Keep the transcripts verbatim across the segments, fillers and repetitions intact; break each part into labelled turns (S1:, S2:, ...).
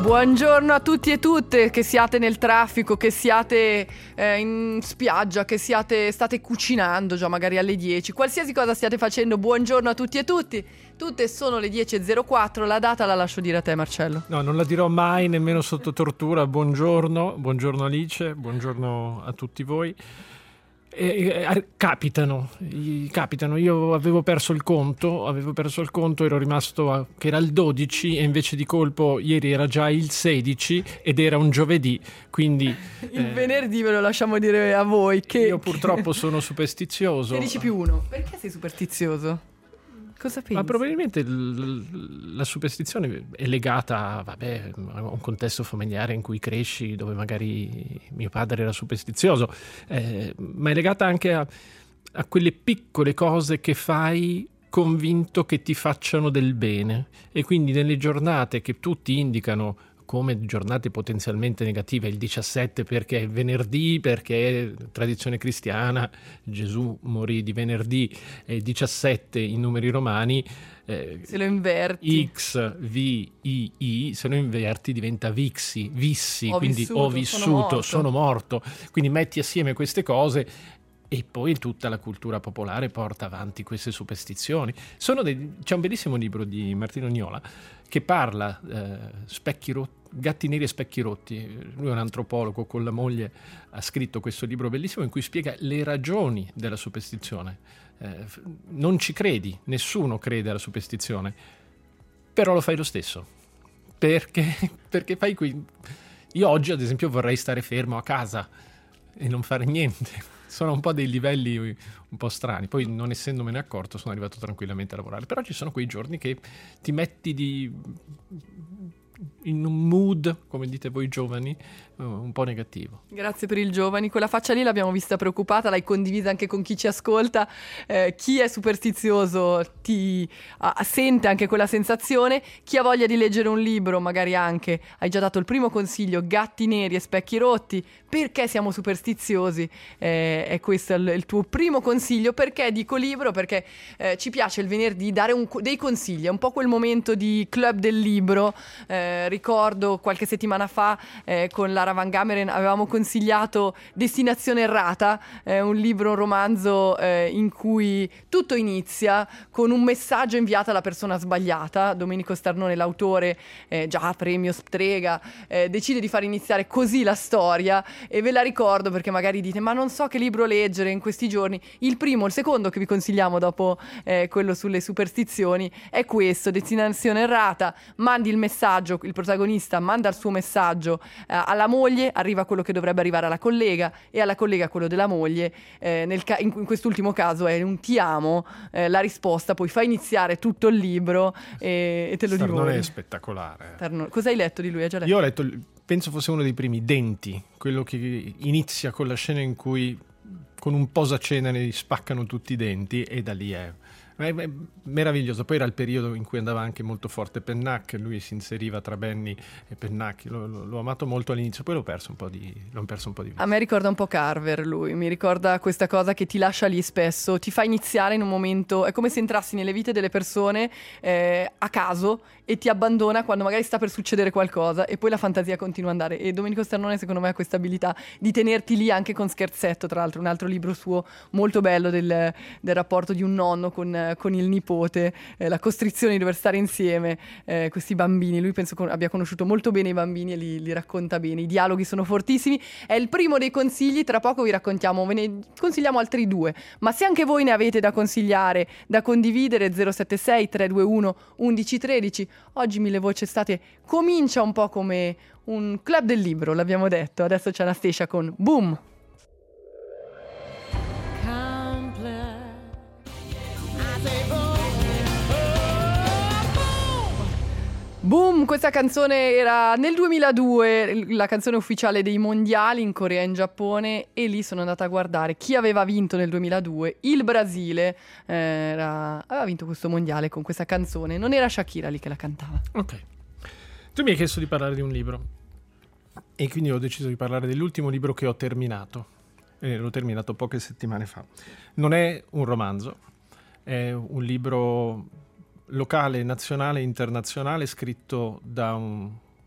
S1: Buongiorno a tutti e tutte, che siate nel traffico, che siate eh, in spiaggia, che siate state cucinando già magari alle dieci, qualsiasi cosa stiate facendo, buongiorno a tutti e tutti. Tutte sono le dieci e zero quattro, la data la lascio dire a te, Marcello.
S2: No, non la dirò mai, nemmeno sotto tortura. Buongiorno, buongiorno Alice, buongiorno a tutti voi. E, e, capitano, capitano. Io avevo perso il conto, avevo perso il conto, ero rimasto a, che era il dodici e invece di colpo ieri era già il sedici ed era un giovedì, quindi
S1: il eh, venerdì ve lo lasciamo dire a voi che
S2: io purtroppo sono superstizioso.
S1: sedici più uno, perché sei superstizioso? Cosa pensi?
S2: Ma probabilmente l- la superstizione è legata, vabbè, a un contesto familiare in cui cresci, dove magari mio padre era superstizioso, eh, ma è legata anche a, a quelle piccole cose che fai convinto che ti facciano del bene, e quindi nelle giornate che tutti indicano come giornate potenzialmente negative, il diciassette perché è venerdì, perché è tradizione cristiana, Gesù morì di venerdì, e il diciassette in numeri romani, eh,
S1: se lo inverti
S2: X, V, I, I, se lo inverti diventa vixi, vissi,
S1: ho
S2: quindi
S1: vissuto,
S2: ho vissuto, sono morto. sono morto, quindi metti assieme queste cose e poi tutta la cultura popolare porta avanti queste superstizioni. Sono dei, c'è un bellissimo libro di Martino Niola che parla eh, specchi rotti, gatti neri e specchi rotti. Lui è un antropologo, con la moglie ha scritto questo libro bellissimo in cui spiega le ragioni della superstizione. Eh, non ci credi, nessuno crede alla superstizione, però lo fai lo stesso. Perché? Perché fai qui. Io oggi, ad esempio, vorrei stare fermo a casa e non fare niente. Sono un po' dei livelli un po' strani. Poi, non essendomene accorto, sono arrivato tranquillamente a lavorare. Però ci sono quei giorni che ti metti di in un mood, come dite voi giovani, un po' negativo.
S1: Grazie per il giovani, quella faccia lì l'abbiamo vista preoccupata, l'hai condivisa anche con chi ci ascolta. Eh, chi è superstizioso ti ah, sente anche quella sensazione, chi ha voglia di leggere un libro, magari anche hai già dato il primo consiglio, Gatti neri e specchi rotti, perché siamo superstiziosi, eh, è questo il, il tuo primo consiglio. Perché dico libro? Perché eh, ci piace il venerdì dare un, dei consigli, è un po' quel momento di club del libro. eh, ricordo qualche settimana fa eh, con Lara Van Gameren avevamo consigliato Destinazione Errata, eh, un libro, un romanzo eh, in cui tutto inizia con un messaggio inviato alla persona sbagliata. Domenico Starnone, l'autore, eh, già premio Strega, eh, decide di far iniziare così la storia, e ve la ricordo perché magari dite ma non so che libro leggere in questi giorni. Il primo, il secondo che vi consigliamo dopo eh, quello sulle superstizioni è questo, Destinazione Errata. Mandi il messaggio, il protagonista manda il suo messaggio eh, alla moglie, arriva quello che dovrebbe arrivare alla collega, e alla collega quello della moglie. Eh, nel ca- in, in quest'ultimo caso è un ti amo, eh, la risposta poi fa iniziare tutto il libro e, e te lo divori.
S2: Non è spettacolare.
S1: Tarno- Cosa hai letto di lui? Hai già letto?
S2: Io ho letto, penso fosse uno dei primi, Denti, quello che inizia con la scena in cui con un posacena ne spaccano tutti i denti, e da lì è È meraviglioso. Poi era il periodo in cui andava anche molto forte Pennac, lui si inseriva tra Benny e Pennac. L'ho, l'ho amato molto all'inizio, poi l'ho perso un po' di l'ho perso un po' di vista.
S1: A me ricorda un po' Carver lui, mi ricorda questa cosa che ti lascia lì spesso, ti fa iniziare in un momento, è come se entrassi nelle vite delle persone eh, a caso, e ti abbandona quando magari sta per succedere qualcosa, e poi la fantasia continua ad andare. E Domenico Starnone secondo me ha questa abilità di tenerti lì anche con scherzetto. Tra l'altro un altro libro suo molto bello del, del rapporto di un nonno con, con il nipote, eh, la costrizione di dover stare insieme, eh, questi bambini. Lui penso con, abbia conosciuto molto bene i bambini e li, li racconta bene, i dialoghi sono fortissimi. È il primo dei consigli, tra poco vi raccontiamo, ve ne consigliamo altri due, ma se anche voi ne avete da consigliare, da condividere, zero sette sei tre due uno uno uno uno tre. Oggi Mille Voci Estate comincia un po' come un club del libro, l'abbiamo detto. Adesso c'è Anastasia con Boom. Boom, questa canzone era nel duemiladue, la canzone ufficiale dei mondiali in Corea e in Giappone, e lì sono andata a guardare chi aveva vinto nel duemiladue. Il Brasile eh, era, aveva vinto questo mondiale con questa canzone, non era Shakira lì che la cantava.
S2: Ok, tu mi hai chiesto di parlare di un libro e quindi ho deciso di parlare dell'ultimo libro che ho terminato, e l'ho terminato poche settimane fa. Non è un romanzo, è un libro locale, nazionale e internazionale, scritto da un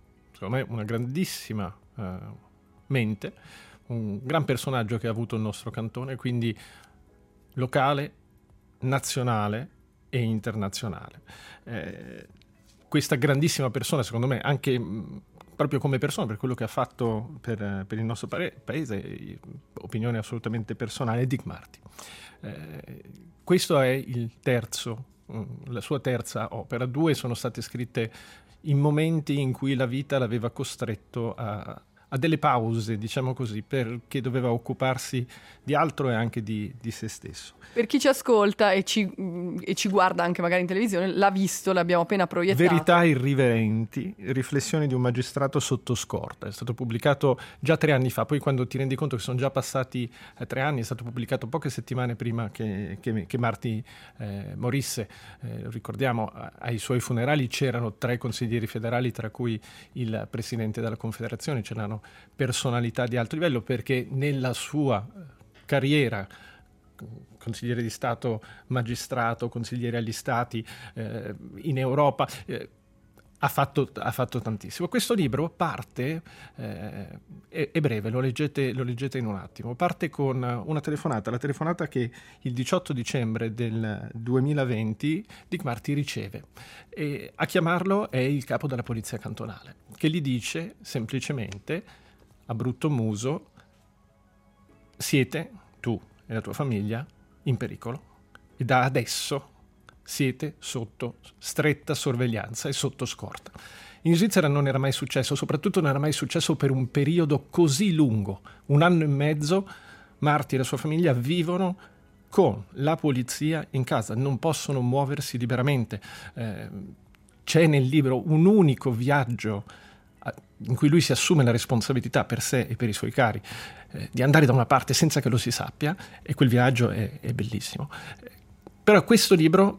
S2: secondo me una grandissima eh, mente, un gran personaggio che ha avuto il nostro cantone, quindi locale, nazionale e internazionale. Eh, questa grandissima persona, secondo me, anche mh, proprio come persona, per quello che ha fatto per, per il nostro pare- paese, opinione assolutamente personale, Dick Marty. Eh, questo è il terzo, mh, la sua terza opera. Due sono state scritte in momenti in cui la vita l'aveva costretto a, a delle pause, diciamo così, perché doveva occuparsi di altro e anche di, di se stesso.
S1: Per chi ci ascolta e ci, e ci guarda anche magari in televisione, l'ha visto, l'abbiamo appena proiettato.
S2: Verità irriverenti, riflessioni di un magistrato sotto scorta. È stato pubblicato già tre anni fa, poi quando ti rendi conto che sono già passati eh, tre anni, è stato pubblicato poche settimane prima che, che, che Marty eh, morisse. Eh, ricordiamo, ai suoi funerali c'erano tre consiglieri federali, tra cui il presidente della Confederazione, c'erano personalità di alto livello, perché nella sua carriera, consigliere di Stato, magistrato, consigliere agli Stati, eh, in Europa, eh, ha, fatto, ha fatto tantissimo. Questo libro parte, eh, è, è breve, lo leggete, lo leggete in un attimo, parte con una telefonata, la telefonata che il diciotto dicembre del duemilaventi Dick Marty riceve. E a chiamarlo è il capo della polizia cantonale, che gli dice semplicemente, a brutto muso: siete, tu e la tua famiglia, in pericolo e da adesso siete sotto stretta sorveglianza e sotto scorta. In Svizzera non era mai successo, soprattutto non era mai successo per un periodo così lungo, un anno e mezzo. Marty e la sua famiglia vivono con la polizia in casa, non possono muoversi liberamente. Eh, c'è nel libro un unico viaggio in cui lui si assume la responsabilità per sé e per i suoi cari eh, di andare da una parte senza che lo si sappia, e quel viaggio è, è bellissimo. Eh, però questo libro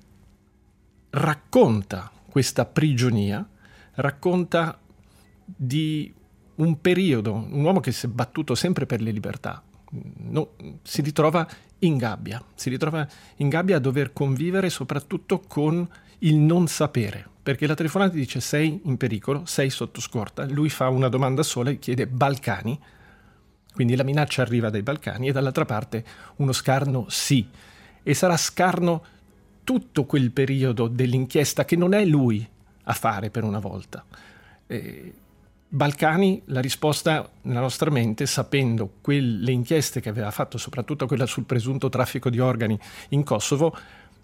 S2: racconta questa prigionia, racconta di un periodo, un uomo che si è battuto sempre per le libertà, no, si ritrova in gabbia, si ritrova in gabbia a dover convivere soprattutto con il non sapere, perché la telefonata dice sei in pericolo, sei sotto scorta, lui fa una domanda sola e chiede Balcani, quindi la minaccia arriva dai Balcani, e dall'altra parte uno scarno sì, e sarà scarno tutto quel periodo dell'inchiesta che non è lui a fare per una volta. Eh, Balcani, la risposta nella nostra mente, sapendo quelle inchieste che aveva fatto, soprattutto quella sul presunto traffico di organi in Kosovo,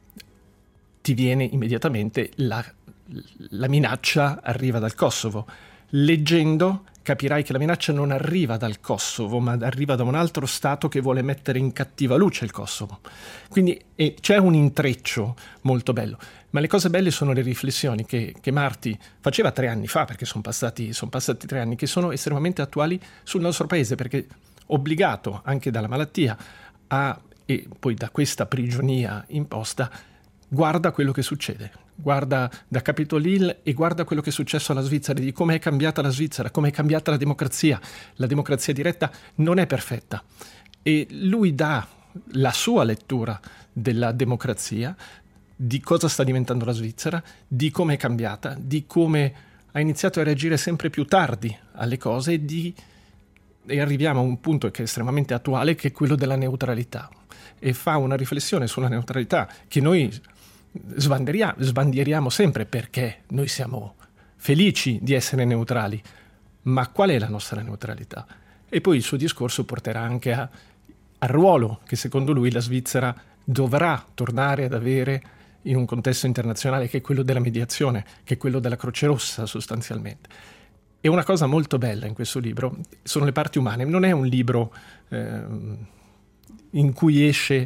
S2: ti viene immediatamente la, la minaccia arriva dal Kosovo. Leggendo capirai che la minaccia non arriva dal Kosovo, ma arriva da un altro Stato che vuole mettere in cattiva luce il Kosovo. Quindi eh, c'è un intreccio molto bello. Ma le cose belle sono le riflessioni che, che Marty faceva tre anni fa, perché sono passati, sono passati tre anni, che sono estremamente attuali sul nostro paese, perché obbligato anche dalla malattia a, e poi da questa prigionia imposta, guarda quello che succede, guarda da Capitol Hill e guarda quello che è successo alla Svizzera, di come è cambiata la Svizzera, come è cambiata la democrazia. La democrazia diretta non è perfetta, e lui dà la sua lettura della democrazia, di cosa sta diventando la Svizzera, di come è cambiata, di come ha iniziato a reagire sempre più tardi alle cose, e, di, e arriviamo a un punto che è estremamente attuale, che è quello della neutralità, e fa una riflessione sulla neutralità che noi sbandieriamo, sbandieriamo sempre, perché noi siamo felici di essere neutrali, ma qual è la nostra neutralità? E poi il suo discorso porterà anche a, al ruolo che secondo lui la Svizzera dovrà tornare ad avere in un contesto internazionale, che è quello della mediazione, che è quello della Croce Rossa sostanzialmente. E una cosa molto bella in questo libro sono le parti umane. Non è un libro eh, in cui esce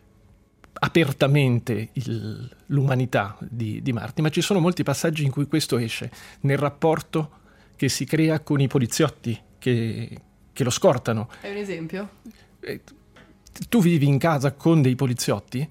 S2: apertamente il, l'umanità di, di Marty, ma ci sono molti passaggi in cui questo esce, nel rapporto che si crea con i poliziotti che, che lo scortano.
S1: È un esempio?
S2: Eh, tu vivi in casa con dei poliziotti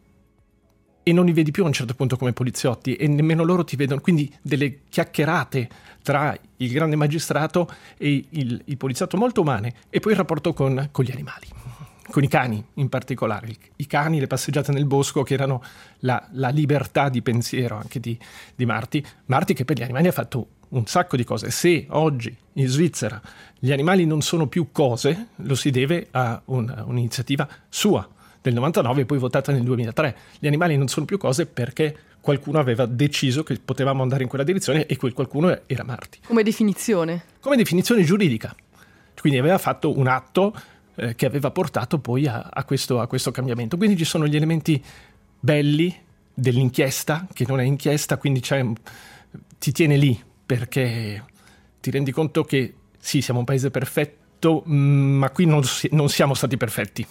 S2: e non li vedi più a un certo punto come poliziotti, e nemmeno loro ti vedono, quindi delle chiacchierate tra il grande magistrato e il, il poliziotto molto umane, e poi il rapporto con, con gli animali, con i cani in particolare, I, i cani, le passeggiate nel bosco che erano la, la libertà di pensiero anche di, di Marti, Marti che per gli animali ha fatto un sacco di cose. Se oggi in Svizzera gli animali non sono più cose, lo si deve a un, un'iniziativa sua del novantanove e poi votata nel duemilatré. Gli animali non sono più cose perché qualcuno aveva deciso che potevamo andare in quella direzione e quel qualcuno era Marti.
S1: Come definizione? Come
S2: definizione giuridica. Quindi aveva fatto un atto eh, che aveva portato poi a, a, questo, a questo cambiamento. Quindi ci sono gli elementi belli dell'inchiesta, che non è inchiesta, quindi c'è, ti tiene lì perché ti rendi conto che sì, siamo un paese perfetto, ma qui non, non siamo stati perfetti.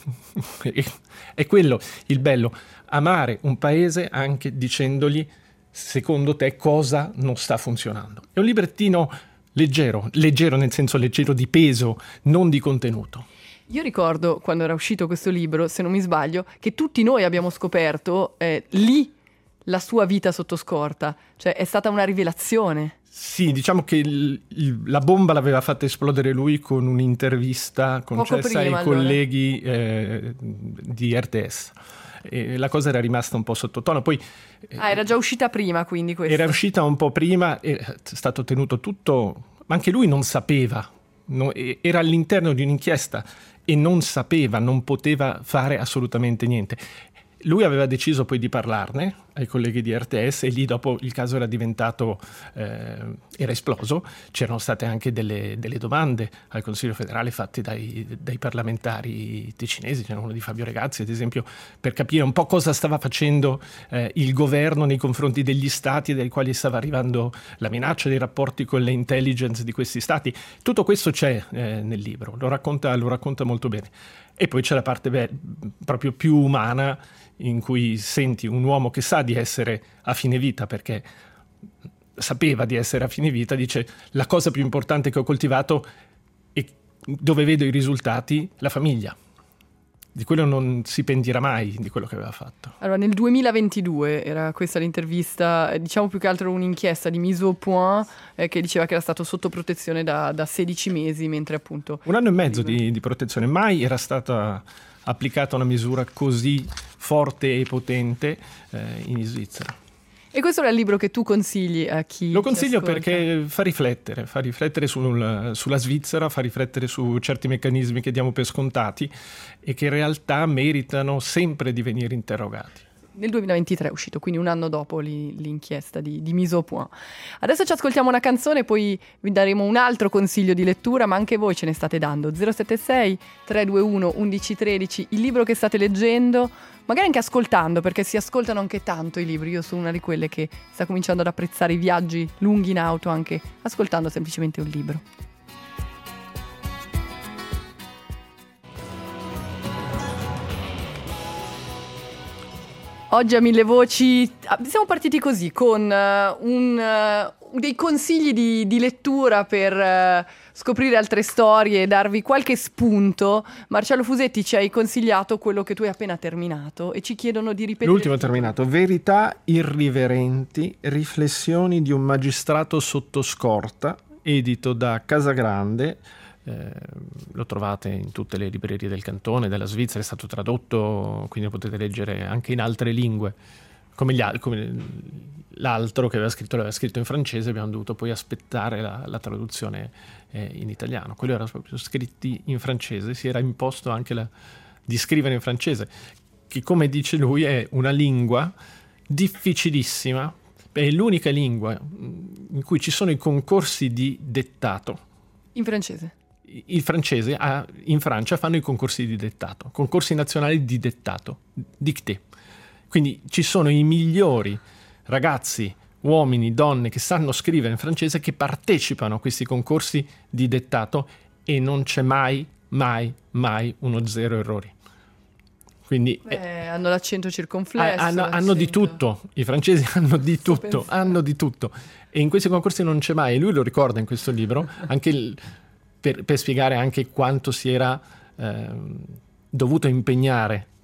S2: È quello il bello, amare un paese anche dicendogli secondo te cosa non sta funzionando. È un librettino leggero, leggero nel senso leggero di peso, non di contenuto.
S1: Io ricordo quando era uscito questo libro, se non mi sbaglio, che tutti noi abbiamo scoperto eh, lì la sua vita sotto scorta, cioè è stata una rivelazione.
S2: Sì, diciamo che il, il, la bomba l'aveva fatta esplodere lui con un'intervista concessa ai allora. colleghi eh, di R T S. E la cosa era rimasta un po' sottotono. Poi,
S1: ah, era già uscita prima, quindi questa.
S2: Era uscita un po' prima, è stato tenuto tutto, ma anche lui non sapeva, no, era all'interno di un'inchiesta e non sapeva, non poteva fare assolutamente niente. Lui aveva deciso poi di parlarne ai colleghi di R T S e lì dopo il caso era diventato, eh, era esploso. C'erano state anche delle, delle domande al Consiglio federale fatte dai, dai parlamentari ticinesi, c'era uno di Fabio Regazzi ad esempio, per capire un po' cosa stava facendo eh, il governo nei confronti degli stati dai quali stava arrivando la minaccia, dei rapporti con le intelligence di questi stati. Tutto questo c'è eh, nel libro, lo racconta, lo racconta molto bene. E poi c'è la parte beh, proprio più umana, in cui senti un uomo che sa di essere a fine vita, perché sapeva di essere a fine vita, dice la cosa più importante che ho coltivato e dove vedo i risultati, la famiglia. Di quello non si pentirà mai, di quello che aveva fatto.
S1: Allora, nel duemilaventidue era questa l'intervista, diciamo più che altro un'inchiesta di mise au point eh, che diceva che era stato sotto protezione da, da sedici mesi, mentre appunto...
S2: Un anno e mezzo di, di protezione. Mai era stata applicata una misura così forte e potente eh, in Svizzera.
S1: E questo era il libro che tu consigli a chi
S2: Lo consiglio
S1: ascolta?
S2: Perché fa riflettere, fa riflettere sul, sulla Svizzera, fa riflettere su certi meccanismi che diamo per scontati e che in realtà meritano sempre di venire interrogati.
S1: Nel duemilaventitré è uscito, quindi un anno dopo l'inchiesta di, di mise au point. Adesso ci ascoltiamo una canzone e poi vi daremo un altro consiglio di lettura, ma anche voi ce ne state dando. zero sette sei tre due uno uno uno uno tre zero, il libro che state leggendo, magari anche ascoltando, perché si ascoltano anche tanto i libri. Io sono una di quelle che sta cominciando ad apprezzare i viaggi lunghi in auto anche ascoltando semplicemente un libro. Oggi a Mille Voci siamo partiti così, con uh, un, uh, dei consigli di, di lettura per uh, scoprire altre storie e darvi qualche spunto. Marcello Fusetti ci hai consigliato quello che tu hai appena terminato e ci chiedono di ripetere.
S2: L'ultimo terminato, Verità irriverenti, riflessioni di un magistrato sotto scorta, edito da Casagrande. Eh, lo trovate in tutte le librerie del cantone, della Svizzera, è stato tradotto, quindi lo potete leggere anche in altre lingue, come, gli, come l'altro che aveva scritto, l'aveva scritto in francese, abbiamo dovuto poi aspettare la, la traduzione eh, in italiano. Quello era proprio scritti in francese, si era imposto anche la, di scrivere in francese, che come dice lui è una lingua difficilissima, è l'unica lingua in cui ci sono i concorsi di dettato.
S1: In francese?
S2: Il francese ha, in Francia fanno i concorsi di dettato, concorsi nazionali di dettato, dictée. Quindi ci sono i migliori ragazzi, uomini, donne che sanno scrivere in francese che partecipano a questi concorsi di dettato e non c'è mai, mai, mai uno zero errori. Quindi
S1: Beh, eh, hanno l'accento circonflesso.
S2: Hanno,
S1: l'accento.
S2: hanno di tutto, i francesi hanno di tutto, hanno di tutto. E in questi concorsi non c'è mai, e lui lo ricorda in questo libro, anche il, per, per spiegare anche quanto si era eh, dovuto impegnare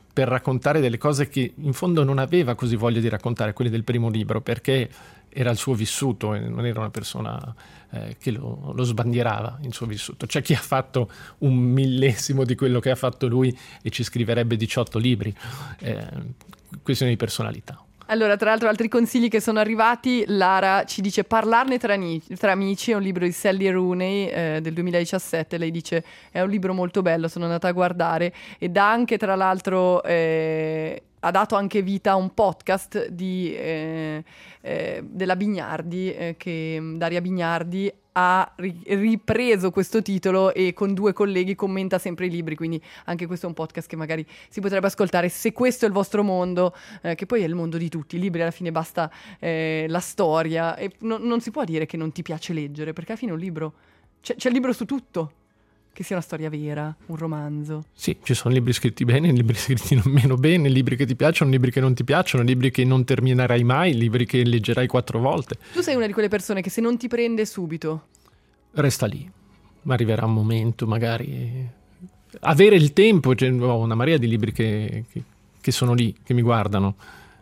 S2: per raccontare delle cose che in fondo non aveva così voglia di raccontare, quelle del primo libro, perché era il suo vissuto e non era una persona eh, che lo, lo sbandierava il suo vissuto. C'è chi ha fatto un millesimo di quello che ha fatto lui e ci scriverebbe diciotto libri. Eh, questione di personalità.
S1: Allora, tra l'altro, altri consigli che sono arrivati, Lara ci dice Parlarne tra, ni- tra amici, è un libro di Sally Rooney eh, del duemiladiciassette, lei dice è un libro molto bello, sono andata a guardare, e dà anche, tra l'altro, eh, ha dato anche vita a un podcast di, eh, eh, della Bignardi, eh, che Daria Bignardi ha ri- ripreso questo titolo e con due colleghi commenta sempre i libri, quindi anche questo è un podcast che magari si potrebbe ascoltare se questo è il vostro mondo, eh, che poi è il mondo di tutti. I libri alla fine basta eh, la storia, e no- non si può dire che non ti piace leggere, perché alla fine un libro c'è, c'è il libro su tutto, che sia una storia vera, un romanzo.
S2: Sì, ci sono libri scritti bene, libri scritti non meno bene, libri che ti piacciono, libri che non ti piacciono, libri che non terminerai mai, libri che leggerai quattro volte.
S1: Tu sei una di quelle persone che se non ti prende subito
S2: resta lì, ma arriverà un momento magari, avere il tempo, cioè, ho una marea di libri che, che, che sono lì, che mi guardano,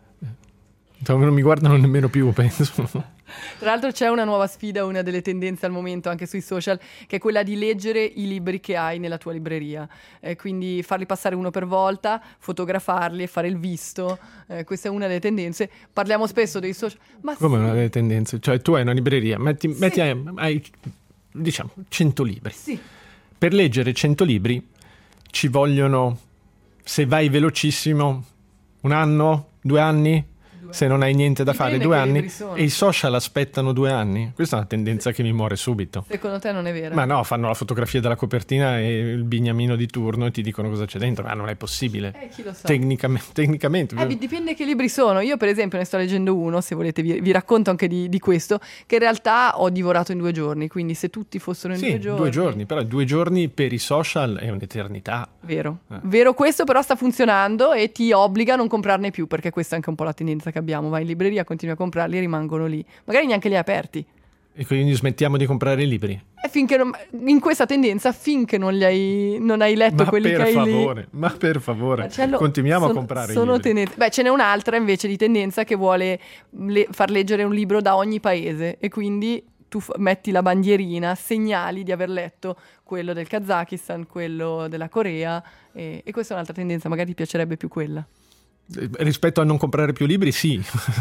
S2: non mi guardano nemmeno più, penso.
S1: Tra l'altro c'è una nuova sfida, una delle tendenze al momento anche sui social, che è quella di leggere i libri che hai nella tua libreria, eh, quindi farli passare uno per volta, fotografarli e fare il visto, eh, questa è una delle tendenze. Parliamo spesso dei social, ma
S2: come
S1: sì.
S2: Una delle tendenze, cioè tu hai una libreria, metti,
S1: Sì.
S2: metti hai, hai diciamo cento libri,
S1: Sì.
S2: per leggere cento libri ci vogliono, se vai velocissimo, un anno, due anni, se non hai niente da
S1: Dipende
S2: fare, due
S1: che
S2: anni,
S1: libri sono.
S2: e i social aspettano due anni. Questa è una tendenza che mi muore subito.
S1: Secondo te non è vero?
S2: Ma no, fanno la fotografia della copertina e il bignamino di turno e ti dicono cosa c'è dentro, ma non è possibile.
S1: Eh, chi lo sa.
S2: Tecnicamente, tecnicamente.
S1: Eh, vi- dipende che libri sono. Io per esempio ne sto leggendo uno, se volete vi, vi racconto anche di, di questo, che in realtà ho divorato in due giorni, quindi se tutti fossero in
S2: Sì,
S1: due giorni...
S2: due giorni, però due giorni per i social è un'eternità.
S1: Vero,
S2: Eh.
S1: vero questo, però sta funzionando e ti obbliga a non comprarne più, perché questa è anche un po' la tendenza che abbiamo. Vai in libreria, continui a comprarli e rimangono lì. Magari neanche li hai aperti.
S2: E quindi smettiamo di comprare i libri.
S1: E finché non, in questa tendenza, finché non li hai, non hai letto
S2: Ma
S1: quelli
S2: per
S1: che hai
S2: favore,
S1: lì...
S2: ma per favore,
S1: Marcello,
S2: continuiamo
S1: sono-
S2: a comprare
S1: sono
S2: i libri.
S1: tendenze- Beh, ce n'è un'altra invece di tendenza che vuole le- far leggere un libro da ogni paese, e quindi tu f- metti la bandierina, segnali di aver letto quello del Kazakistan, quello della Corea, e, e questa è un'altra tendenza, magari ti piacerebbe più quella.
S2: Eh, Rispetto a non comprare più libri, sì.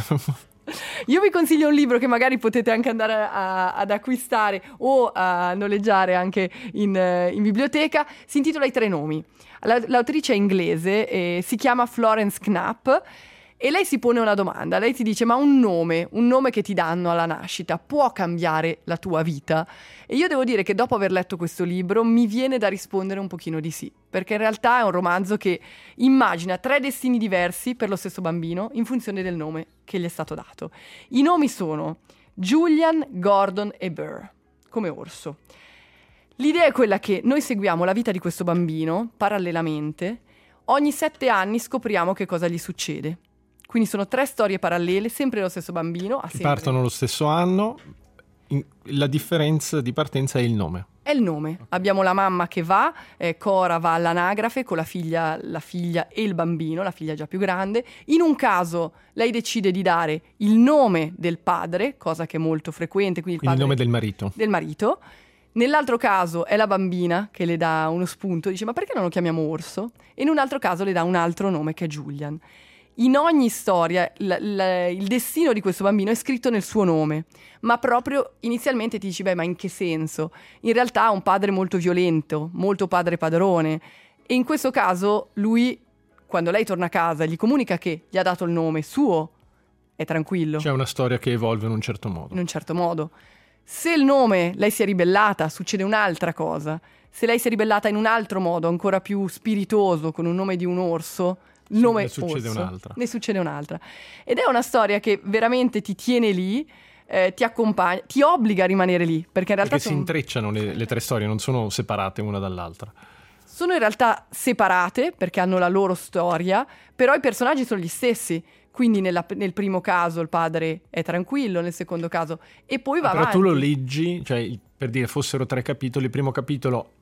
S1: Io vi consiglio un libro che magari potete anche andare a- ad acquistare o a noleggiare anche in, eh, in biblioteca. Si intitola I tre nomi. La- l'autrice è inglese e si chiama Florence Knapp, e lei si pone una domanda. Lei ti dice: ma un nome, un nome che ti danno alla nascita può cambiare la tua vita? E io devo dire che dopo aver letto questo libro mi viene da rispondere un pochino di sì, perché in realtà è un romanzo che immagina tre destini diversi per lo stesso bambino in funzione del nome che gli è stato dato. I nomi sono Julian, Gordon e Burr, come orso. L'idea è quella che noi seguiamo la vita di questo bambino parallelamente, ogni sette anni scopriamo che cosa gli succede. Quindi sono tre storie parallele, sempre lo stesso bambino. Ha
S2: Che
S1: sempre...
S2: partono lo stesso anno, in- la differenza di partenza è il nome.
S1: È il nome. Abbiamo la mamma che va, eh, Cora va all'anagrafe con la figlia, la figlia e il bambino, la figlia già più grande. In un caso lei decide di dare il nome del padre, cosa che è molto frequente, quindi il,
S2: Quindi il
S1: padre
S2: nome del marito.
S1: del marito. Nell'altro caso è la bambina che le dà uno spunto, dice: ma perché non lo chiamiamo Orso? E in un altro caso le dà un altro nome che è Julian. In ogni storia l- l- il destino di questo bambino è scritto nel suo nome, ma proprio inizialmente ti dici: beh, ma in che senso? In realtà ha un padre molto violento, molto padre padrone, e in questo caso lui, quando lei torna a casa e gli comunica che gli ha dato il nome suo, è tranquillo,
S2: C'è una storia che evolve in un certo modo.
S1: in un certo modo. Se il nome lei si è ribellata, succede un'altra cosa. Se lei si è ribellata in un altro modo, ancora più spiritoso, con un nome di un orso, il
S2: Sì,
S1: nome
S2: ne succede
S1: orso,
S2: un'altra.
S1: ne succede un'altra. Ed è una storia che veramente ti tiene lì, eh, ti accompagna, ti obbliga a rimanere lì, perché in realtà
S2: Perché si
S1: sono,
S2: intrecciano le, le tre storie, non sono separate una dall'altra.
S1: sono in realtà separate, perché hanno la loro storia, però i personaggi sono gli stessi. Quindi nella- nel primo caso il padre è tranquillo, nel secondo caso, e poi va
S2: Però
S1: avanti.
S2: tu lo leggi, cioè per dire fossero tre capitoli, il primo capitolo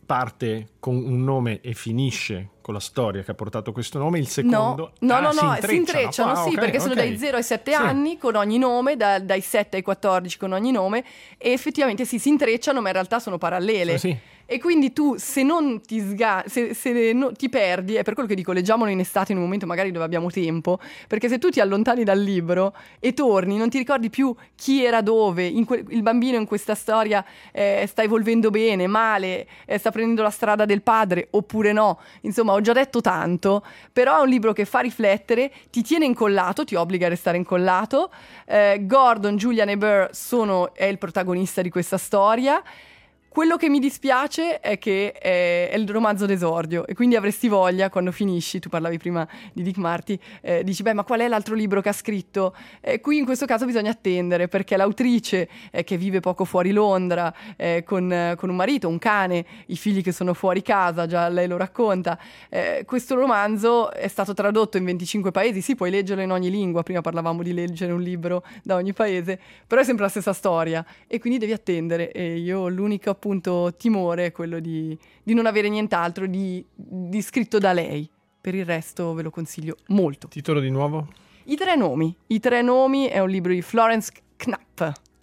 S2: parte con un nome e finisce con la storia che ha portato questo nome, il secondo...
S1: No, no,
S2: ah,
S1: no,
S2: si
S1: no
S2: intrecciano,
S1: si intrecciano,
S2: ah,
S1: sì,
S2: okay,
S1: perché sono
S2: okay.
S1: dai zero ai sette
S2: Sì.
S1: anni con ogni nome, da- dai sette ai quattordici con ogni nome, e effettivamente sì, si intrecciano, ma in realtà sono parallele.
S2: Sì, sì.
S1: E quindi tu, se non ti sga- se, se no- ti perdi, è per quello che dico, leggiamolo in estate in un momento magari dove abbiamo tempo, perché se tu ti allontani dal libro e torni, non ti ricordi più chi era dove, in que- il bambino in questa storia eh, sta evolvendo bene, male, eh, sta prendendo la strada del padre, oppure no. Insomma, ho già detto tanto, però è un libro che fa riflettere, ti tiene incollato, ti obbliga a restare incollato. Eh, Gordon, Julian e Burr sono, è il protagonista di questa storia. Quello che mi dispiace è che è, è il romanzo d'esordio, e quindi avresti voglia, quando finisci, tu parlavi prima di Dick Marty, eh, dici beh, ma qual è l'altro libro che ha scritto? Eh, qui in questo caso bisogna attendere, perché l'autrice eh, che vive poco fuori Londra, eh, con, eh, con un marito, un cane, i figli che sono fuori casa, già lei lo racconta, eh, questo romanzo è stato tradotto in venticinque paesi, sì, puoi leggerlo in ogni lingua, prima parlavamo di leggere un libro da ogni paese, però è sempre la stessa storia, e quindi devi attendere, e io l'unico appunto timore è quello di, di non avere nient'altro di, di scritto da lei. Per il resto ve lo consiglio molto.
S2: Titolo di nuovo?
S1: I tre nomi. I tre nomi è un libro di Florence Knapp.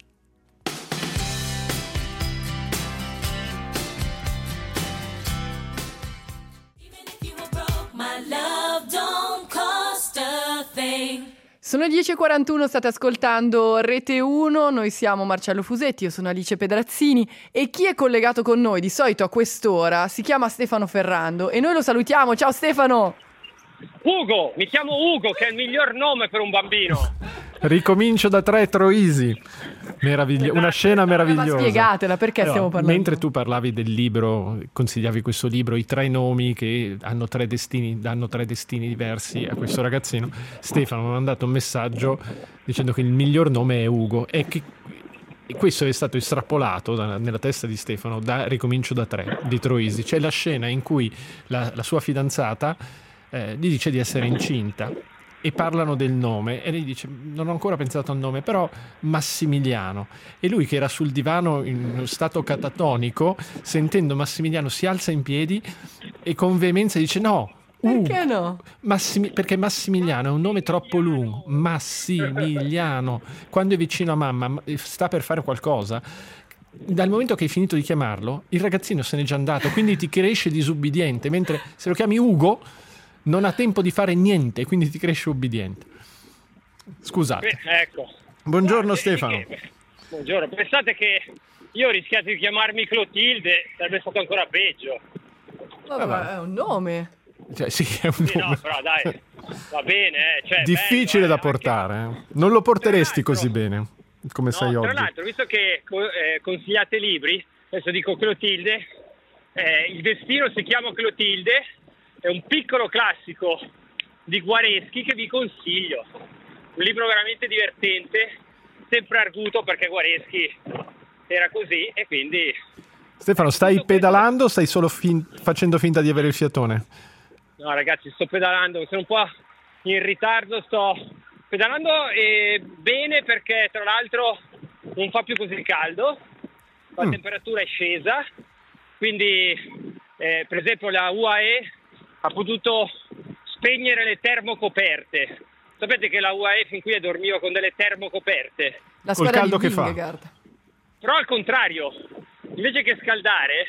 S1: Sono le dieci e quarantuno, state ascoltando Rete uno, noi siamo Marcello Fusetti, io sono Alice Pedrazzini, e chi è collegato con noi di solito a quest'ora si chiama Stefano Ferrando, e noi lo salutiamo. Ciao Stefano!
S3: Ugo, mi chiamo Ugo, che è il miglior nome per un bambino.
S2: Ricomincio da tre, Troisi. Meravigli- una scena meravigliosa.
S1: Ma spiegatela, perché
S2: Allora,
S1: stiamo parlando?
S2: mentre tu parlavi del libro, consigliavi questo libro, i tre nomi che hanno tre destini, danno tre destini diversi a questo ragazzino, Stefano mi ha mandato un messaggio dicendo che il miglior nome è Ugo, e che e questo è stato estrapolato da, nella testa di Stefano da Ricomincio da tre di Troisi. C'è la scena in cui la, la sua fidanzata eh, gli dice di essere incinta e parlano del nome, e lei dice non ho ancora pensato al nome, però Massimiliano, e lui che era sul divano in uno stato catatonico, sentendo Massimiliano si alza in piedi e con veemenza dice no,
S1: Perché
S2: uh,
S1: no?
S2: Massimi- perché Massimiliano è un nome troppo lungo. Massimiliano, quando è vicino a mamma, sta per fare qualcosa, dal momento che hai finito di chiamarlo il ragazzino se n'è già andato, quindi ti cresce disubbidiente, mentre se lo chiami Ugo non ha tempo di fare niente, quindi ti cresce ubbidiente. Scusate.
S3: Eh, ecco.
S2: Buongiorno
S3: Guarda,
S2: Stefano.
S3: che- Buongiorno. Pensate che io ho rischiato di chiamarmi Clotilde, sarebbe stato ancora peggio.
S1: Vabbè,
S2: Vabbè.
S1: è un nome.
S2: Cioè, sì, è un
S3: Sì, no,
S2: nome
S3: però dai, va bene, eh. Cioè,
S2: difficile
S3: bello,
S2: da
S3: eh,
S2: portare.
S3: anche-
S2: eh. Non lo porteresti
S3: Tra
S2: così
S3: l'altro-
S2: bene come
S3: No,
S2: sei
S3: tra
S2: oggi.
S3: l'altro, visto che co- eh, consigliate libri, adesso dico Clotilde, eh, Il destino si chiama Clotilde, è un piccolo classico di Guareschi che vi consiglio. Un libro veramente divertente, sempre arguto perché Guareschi era così, e quindi...
S2: Stefano, stai
S3: Tutto questo-
S2: pedalando o stai solo fin- facendo finta di avere il fiatone?
S3: No ragazzi, sto pedalando, sono un po' in ritardo, sto pedalando eh, bene perché tra l'altro non fa più così caldo, la
S2: Mm.
S3: temperatura è scesa, quindi eh, per esempio la U A E ha potuto spegnere le termocoperte. Sapete che la U A E fin qui dormiva con delle termocoperte,
S1: La
S2: Col
S1: squadra
S2: caldo
S1: di
S2: che fa.
S1: Vingegaard.
S3: però al contrario, invece che scaldare,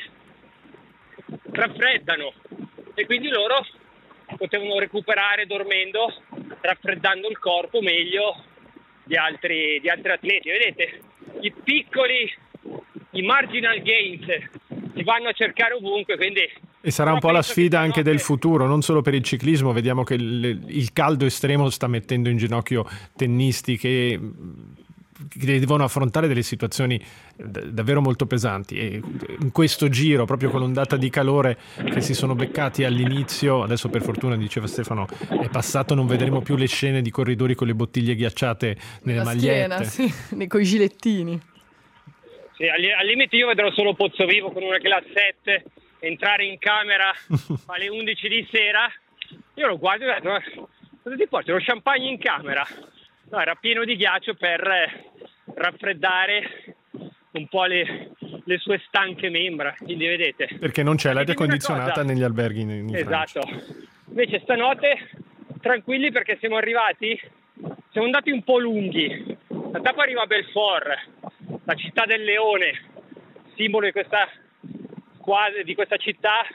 S3: raffreddano, e quindi loro potevano recuperare dormendo, raffreddando il corpo meglio di altri, di altri atleti. Vedete, i piccoli, i marginal gains si vanno a cercare ovunque, quindi...
S2: E sarà un
S3: Però
S2: po' la
S3: penso che
S2: sfida anche del
S3: stanotte-
S2: futuro, non solo per il ciclismo. Vediamo che il, il caldo estremo sta mettendo in ginocchio tennisti che, che devono affrontare delle situazioni d- davvero molto pesanti. E in questo giro, proprio con l'ondata di calore che si sono beccati all'inizio, adesso per fortuna, diceva Stefano, è passato, non vedremo più le scene di corridori con le bottiglie ghiacciate nelle
S1: La
S2: magliette.
S1: schiena, sì, con i gilettini.
S3: Sì, al, al limite io vedrò solo Pozzovivo con una classette entrare in camera alle undici di sera. Io lo guardo e ho detto, ma cosa ti porti? Lo champagne in camera? No, era pieno di ghiaccio per eh, raffreddare un po' le, le sue stanche membra, quindi vedete.
S2: Perché non c'è l'aria condizionata negli alberghi in, in
S3: esatto.
S2: Francia.
S3: Invece stanotte tranquilli perché siamo arrivati, siamo andati un po' lunghi. La tappa arriva a Belfort, la città del leone, simbolo di questa squadra, di questa città,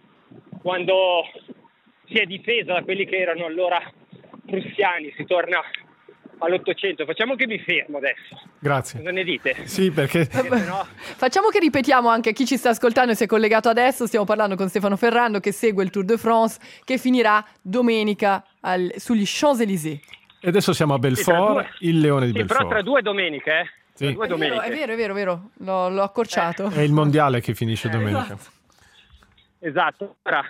S3: quando si è difesa da quelli che erano allora prussiani, si torna all'Ottocento. Facciamo che mi fermo adesso.
S2: Grazie.
S3: Cosa ne dite?
S2: Sì, perché...
S3: perché sennò...
S1: Facciamo che ripetiamo anche a chi ci sta ascoltando e si è collegato adesso. Stiamo parlando con Stefano Ferrando che segue il Tour de France, che finirà domenica al, sugli Champs-Élysées.
S2: E adesso siamo a Belfort,
S3: sì,
S2: il leone di
S3: sì,
S2: Belfort.
S3: Però tra due domeniche, eh?
S2: Sì.
S3: Tra due
S1: È
S3: domeniche.
S1: vero, è vero, è vero, è vero. L'ho, l'ho accorciato.
S2: È il mondiale che finisce
S3: Eh,
S2: domenica.
S1: esatto.
S3: Esatto. Ora,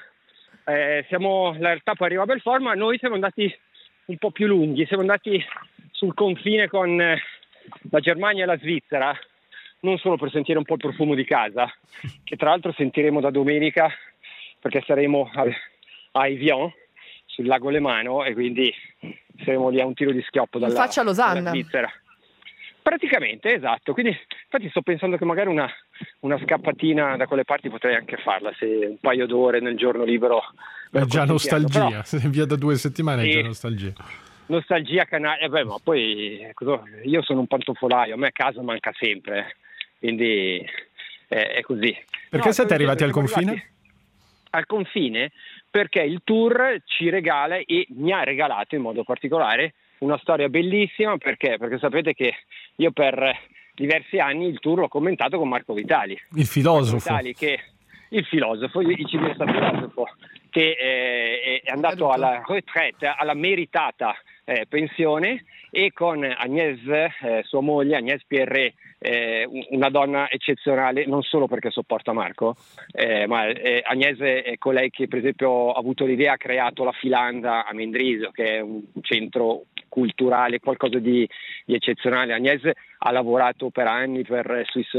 S3: eh, siamo, la tappa arriva a Belfort, ma noi siamo andati un po' più lunghi. Siamo andati sul confine con eh, la Germania e la Svizzera, non solo per sentire un po' il profumo di casa, che tra l'altro sentiremo da domenica perché saremo a, a Evian, sul lago Lemano, e quindi saremo lì a un tiro di schioppo dalla,
S1: In faccia a Losanna.
S3: dalla Svizzera. Praticamente, esatto. Quindi infatti sto pensando che magari una, una scappatina da quelle parti potrei anche farla, se un paio d'ore nel giorno libero.
S2: È già nostalgia,
S3: Però,
S2: se via da due settimane
S3: sì,
S2: è già nostalgia.
S3: Nostalgia canaglia, beh, ma poi cosa, io sono un pantofolaio, a me a casa manca sempre, quindi eh, è così.
S2: Perché
S3: No,
S2: siete arrivati al
S3: siamo
S2: confine?
S3: arrivati al confine perché il tour ci regala e mi ha regalato in modo particolare una storia bellissima. Perché? Perché sapete che io per diversi anni il tour l'ho commentato con Marco Vitali.
S2: Il filosofo.
S3: Marco Vitali, che il filosofo, il civista filosofo, che eh, è andato alla retraite, alla meritata eh, pensione, e con Agnès, eh, sua moglie, Agnès Pierret, eh, una donna eccezionale, non solo perché sopporta Marco, eh, ma eh, Agnès è colei che per esempio ha avuto l'idea, ha creato la Filanda a Mendrisio, che è un centro culturale, qualcosa di, di eccezionale. Agnès ha lavorato per anni per Swiss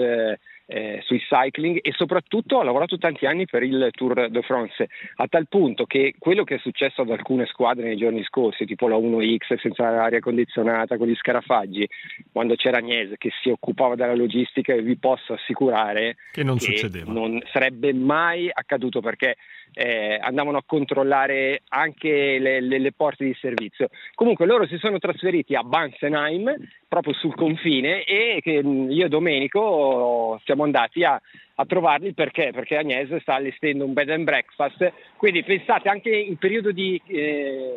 S3: Eh, sui cycling, e soprattutto ha lavorato tanti anni per il Tour de France, a tal punto che quello che è successo ad alcune squadre nei giorni scorsi, tipo la uno X senza aria condizionata con gli scarafaggi, quando c'era Agnès che si occupava della logistica, vi posso assicurare
S2: che non
S3: che
S2: succedeva,
S3: non sarebbe mai accaduto, perché eh, andavano a controllare anche le, le, le porte di servizio. Comunque loro si sono trasferiti a Bansenheim, proprio sul confine, e che io e Domenico siamo andati a, a trovarli. Perché? Perché Agnès sta allestendo un bed and breakfast, quindi pensate, anche in periodo di, eh,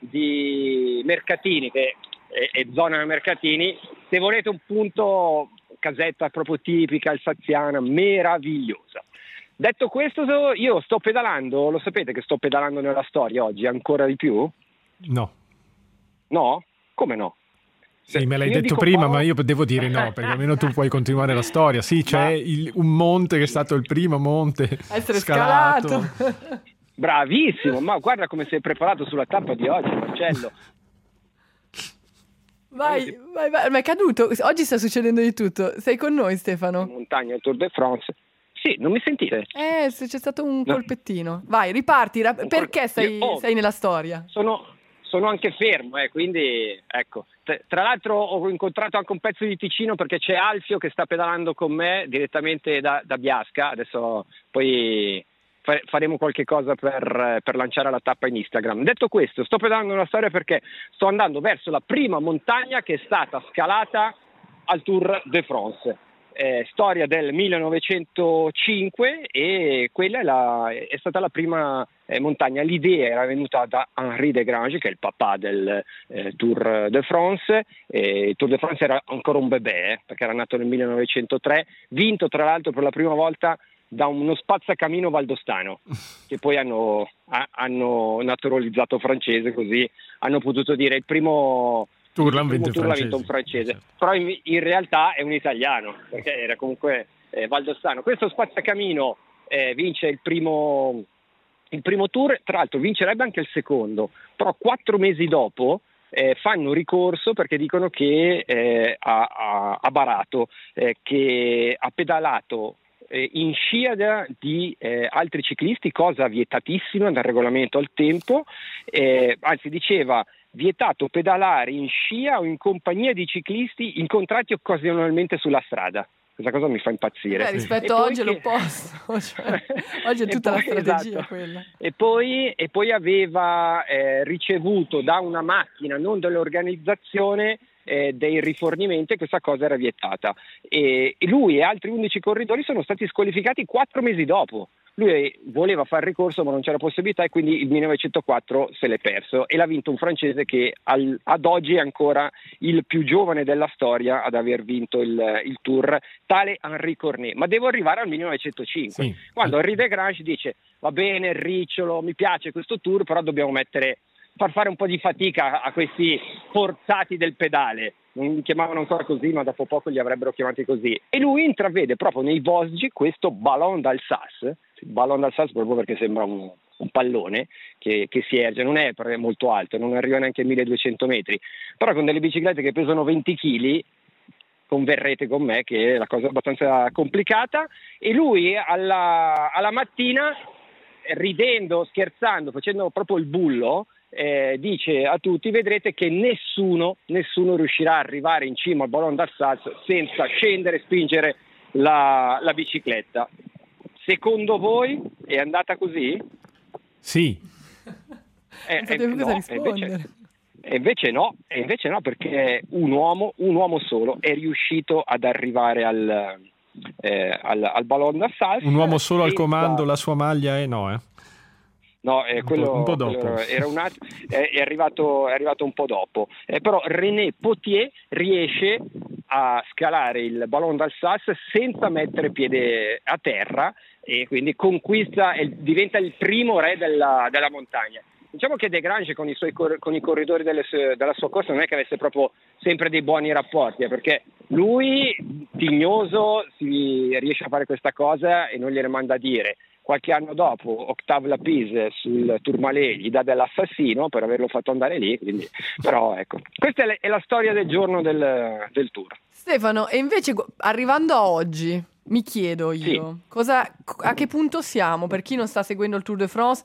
S3: di mercatini, che è, è zona mercatini, se volete un punto casetta proprio tipica alsaziana, meravigliosa. Detto questo, io sto pedalando, lo sapete che sto pedalando nella storia oggi ancora di più?
S2: No.
S3: No? Come no?
S2: Sì, me l'hai
S3: Io
S2: detto
S3: dico
S2: prima,
S3: Paolo...
S2: ma io devo dire no, perché almeno tu puoi continuare la storia. Sì, c'è
S3: ma...
S2: il, un monte che è stato il primo monte
S1: essere
S2: scalato.
S1: scalato.
S3: Bravissimo, ma guarda come sei preparato sulla tappa di oggi, Marcello.
S1: Vai, vai, vai, ma è caduto. Oggi sta succedendo di tutto. Sei con noi, Stefano?
S3: Montagna, il Tour de France. Sì, non mi sentite?
S1: Eh, se c'è stato un
S3: No.
S1: colpettino. Vai, riparti. Ra-
S3: Un
S1: perché
S3: col-
S1: sei,
S3: Io- oh.
S1: sei nella storia?
S3: Sono, sono anche fermo, eh, quindi ecco. T- tra l'altro ho incontrato anche un pezzo di Ticino, perché c'è Alfio che sta pedalando con me direttamente da, da Biasca. Adesso poi fa- faremo qualche cosa per, per lanciare la tappa in Instagram. Detto questo, sto pedalando una storia perché sto andando verso la prima montagna che è stata scalata al Tour de France. Eh, storia del millenovecentocinque, e quella è, la, è stata la prima eh, montagna. L'idea era venuta da Henri Desgranges, che è il papà del eh, Tour de France. Eh, il Tour de France era ancora un bebè, eh, perché era nato nel millenovecentotre, vinto tra l'altro per la prima volta da uno spazzacamino valdostano, che poi hanno, ha, hanno naturalizzato francese, così hanno potuto dire il primo...
S2: Tour l'hanno
S3: il primo
S2: vinto
S3: tour l'ha
S2: i
S3: vinto un
S2: francesi,
S3: francese,
S2: certo.
S3: però in, in realtà è un italiano, perché era comunque eh, valdostano. Questo spazzacamino eh, vince il primo, il primo tour, tra l'altro vincerebbe anche il secondo, però quattro mesi dopo eh, fanno ricorso perché dicono che eh, ha, ha, ha barato, eh, che ha pedalato eh, in scia di eh, altri ciclisti, cosa vietatissima dal regolamento al tempo, eh, anzi diceva vietato pedalare in scia o in compagnia di ciclisti incontrati occasionalmente sulla strada.
S4: questa cosa mi fa impazzire.
S1: Beh, rispetto a oggi è l'opposto, cioè, oggi è tutta
S4: poi,
S1: la strategia,
S4: esatto.
S1: quella.
S4: E poi, e poi aveva eh, ricevuto da una macchina, non dall'organizzazione, eh, dei rifornimenti, e questa cosa era vietata. E, e lui e altri undici corridori sono stati squalificati quattro mesi dopo. Lui voleva fare ricorso ma non c'era possibilità, e quindi il millenovecentoquattro se l'è perso, e l'ha vinto un francese che al, ad oggi è ancora il più giovane della storia ad aver vinto il, il Tour, tale Henri Cornet. Ma devo arrivare al millenovecentocinque, sì, quando Henri Desgrange dice va bene, ricciolo, mi piace questo Tour, però dobbiamo mettere, far fare un po' di fatica a questi forzati del pedale. Non li chiamavano ancora così, ma dopo poco li avrebbero chiamati così. E lui intravede proprio nei Vosgi questo Ballon d'Alsace, Ballon d'Alsace proprio perché sembra un, un pallone che, che si erge, non è molto alto, non arriva neanche ai milleduecento metri, però con delle biciclette che pesano venti chili, converrete con me che è la cosa abbastanza complicata. E lui alla, alla mattina, ridendo, scherzando, facendo proprio il bullo, Eh, dice a tutti: vedrete che nessuno nessuno riuscirà a arrivare in cima al Ballon d'Alsace senza scendere e spingere la, la bicicletta. Secondo voi è andata così?
S2: Sì.
S4: Eh, eh, no, e invece, e invece no, e invece no, perché un uomo, un uomo solo è riuscito ad arrivare al, eh, al, al Ballon d'Alsace.
S2: Un uomo solo
S4: senza...
S2: al comando, la sua maglia è no, eh?
S4: No, eh, quello,
S2: un po', un po' dopo.
S4: quello era un att- è, è, arrivato, è arrivato un po' dopo. Eh, però René Potier riesce a scalare il Ballon d'Alsace senza mettere piede a terra, e quindi conquista e diventa il primo re della, della montagna. Diciamo che Desgrange con i suoi cor- con i corridori delle sue, della sua corsa non è che avesse proprio sempre dei buoni rapporti, eh, perché lui, tignoso, si riesce a fare questa cosa e non gliene manda a dire. Qualche anno dopo Octave Lapise sul Tourmalet gli dà dell'assassino per averlo fatto andare lì, quindi, però ecco, questa è, le, è la storia del giorno del, del Tour.
S1: Stefano, e invece arrivando a oggi, mi chiedo io,
S4: sì.
S1: cosa, a che punto siamo? Per chi non sta seguendo il Tour de France,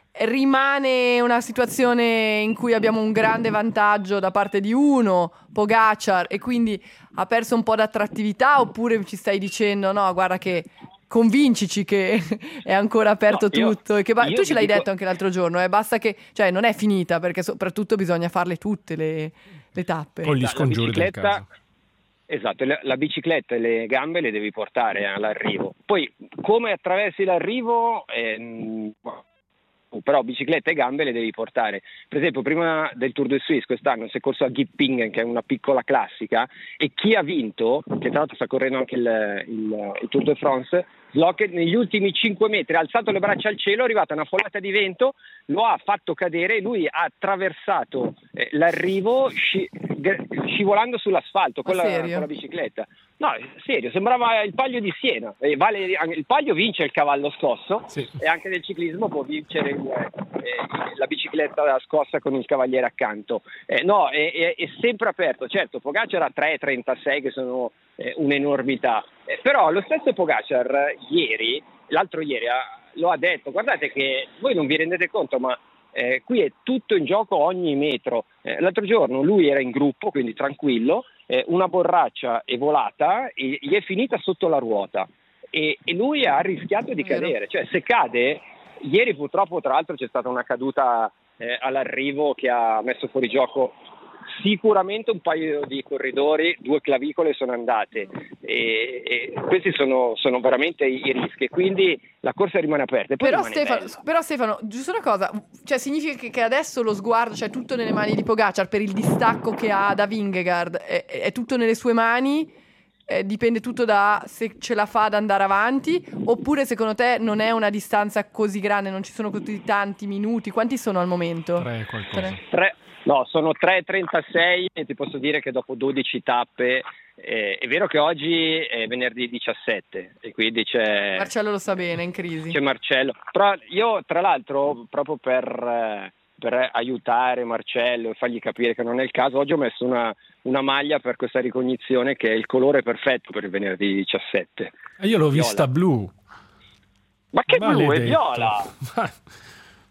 S1: rimane una situazione in cui abbiamo un grande vantaggio da parte di uno, Pogacar, e quindi ha perso un po' d'attrattività, oppure ci stai dicendo no, guarda che convincici che è ancora aperto
S4: no, io,
S1: tutto e che ba- tu ce l'hai
S4: dico...
S1: detto anche l'altro giorno, eh, basta che, cioè non è finita, perché soprattutto bisogna farle tutte le, le tappe
S2: con gli scongiuri del caso.
S4: Esatto, la, la bicicletta e le gambe le devi portare all'arrivo, poi come attraversi l'arrivo eh, però bicicletta e gambe le devi portare. Per esempio prima del Tour de Suisse quest'anno si è corso a Gippingen, che è una piccola classica, e chi ha vinto, che tra l'altro sta correndo anche il, il, il Tour de France, Lockett, negli ultimi cinque metri ha alzato le braccia al cielo, è arrivata una folata di vento, lo ha fatto cadere e lui ha attraversato eh, l'arrivo sci, scivolando sull'asfalto con la, con la bicicletta. No, serio, sembrava il Palio di Siena. Eh, vale, il Palio vince il cavallo scosso, sì. E anche nel ciclismo può vincere il, eh, la bicicletta scossa con il cavaliere accanto. Eh, no, è, è, è sempre aperto. Certo, Pogacar ha tre trentasei che sono eh, un'enormità. Eh, però lo stesso Pogacar ieri, l'altro ieri, ha, lo ha detto, guardate che voi non vi rendete conto, ma eh, qui è tutto in gioco ogni metro. Eh, l'altro giorno lui era in gruppo, quindi tranquillo, eh, una borraccia è volata e gli è finita sotto la ruota e, e lui ha rischiato di cadere, cioè se cade, ieri purtroppo tra l'altro c'è stata una caduta eh, all'arrivo che ha messo fuori gioco sicuramente un paio di corridori, due clavicole sono andate e, e questi sono, sono veramente i rischi, quindi la corsa rimane aperta. E poi
S1: però,
S4: rimane
S1: Stefano, però Stefano, giusto una cosa, cioè significa che, che adesso lo sguardo, cioè tutto nelle mani di Pogacar per il distacco che ha da Vingegaard, è, è tutto nelle sue mani, eh, dipende tutto da se ce la fa ad andare avanti, oppure secondo te non è una distanza così grande, non ci sono così tanti minuti? Quanti sono al momento?
S2: Tre qualcosa.
S4: Tre. Tre. No, sono tre trentasei e ti posso dire che dopo dodici tappe, eh, è vero che oggi è venerdì diciassette e quindi c'è...
S1: Marcello lo sa bene, è in crisi.
S4: C'è Marcello, però io tra l'altro proprio per, per aiutare Marcello e fargli capire che non è il caso, oggi ho messo una, una maglia per questa ricognizione che è il colore perfetto per il venerdì diciassette.
S2: E io l'ho
S4: viola.
S2: Vista blu.
S4: Ma che
S2: Maledetto.
S4: blu, è viola!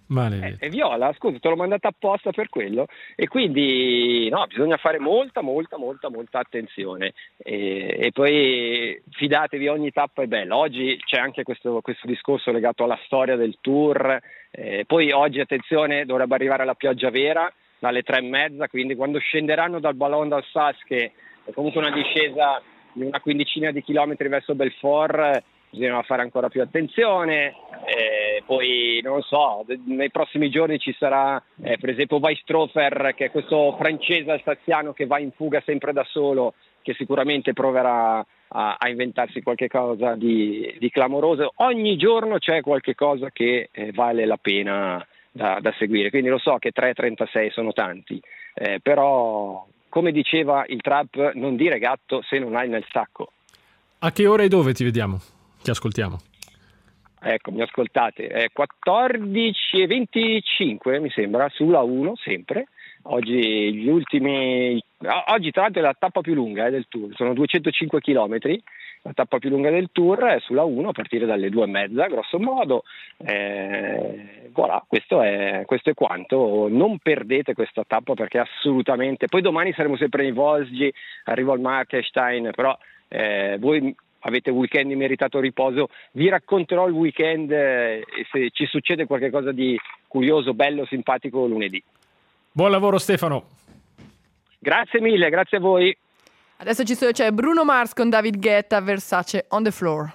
S2: Maledetto.
S4: È viola, scusa, te l'ho mandata apposta per quello, e quindi no, bisogna fare molta, molta, molta, molta attenzione, e, e poi fidatevi, ogni tappa è bella. Oggi c'è anche questo, questo discorso legato alla storia del tour, eh, poi oggi, attenzione, dovrebbe arrivare la pioggia vera dalle tre e mezza, quindi quando scenderanno dal Ballon d'Alsace, che è comunque una discesa di una quindicina di chilometri verso Belfort, bisogna fare ancora più attenzione. Eh, poi non so, nei prossimi giorni ci sarà eh, per esempio Weistrofer, che è questo francese alsaziano che va in fuga sempre da solo, che sicuramente proverà a, a inventarsi qualche cosa di, di clamoroso. Ogni giorno c'è qualche cosa che eh, vale la pena da, da seguire, quindi lo so che tre e trentasei sono tanti, eh, però come diceva il trap, non dire gatto se non hai nel sacco.
S2: A che ora e dove ti vediamo? Ti ascoltiamo.
S4: Ecco, mi ascoltate, è quattordici e venticinque mi sembra, sulla uno sempre. Oggi gli ultimi, oggi tra l'altro è la tappa più lunga eh, del tour, sono duecentocinque chilometri, la tappa più lunga del tour è sulla uno a partire dalle due e mezza grosso modo. Eh, voilà, questo è, questo è quanto. Non perdete questa tappa perché assolutamente, poi domani saremo sempre in Vosgi, arrivo al Markstein, però eh, voi avete weekend di meritato riposo, vi racconterò il weekend eh, e se ci succede qualcosa di curioso, bello, simpatico lunedì.
S2: Buon lavoro Stefano.
S4: Grazie mille, grazie a voi.
S1: Adesso ci sono, c'è Bruno Mars con David Guetta, Versace on the Floor.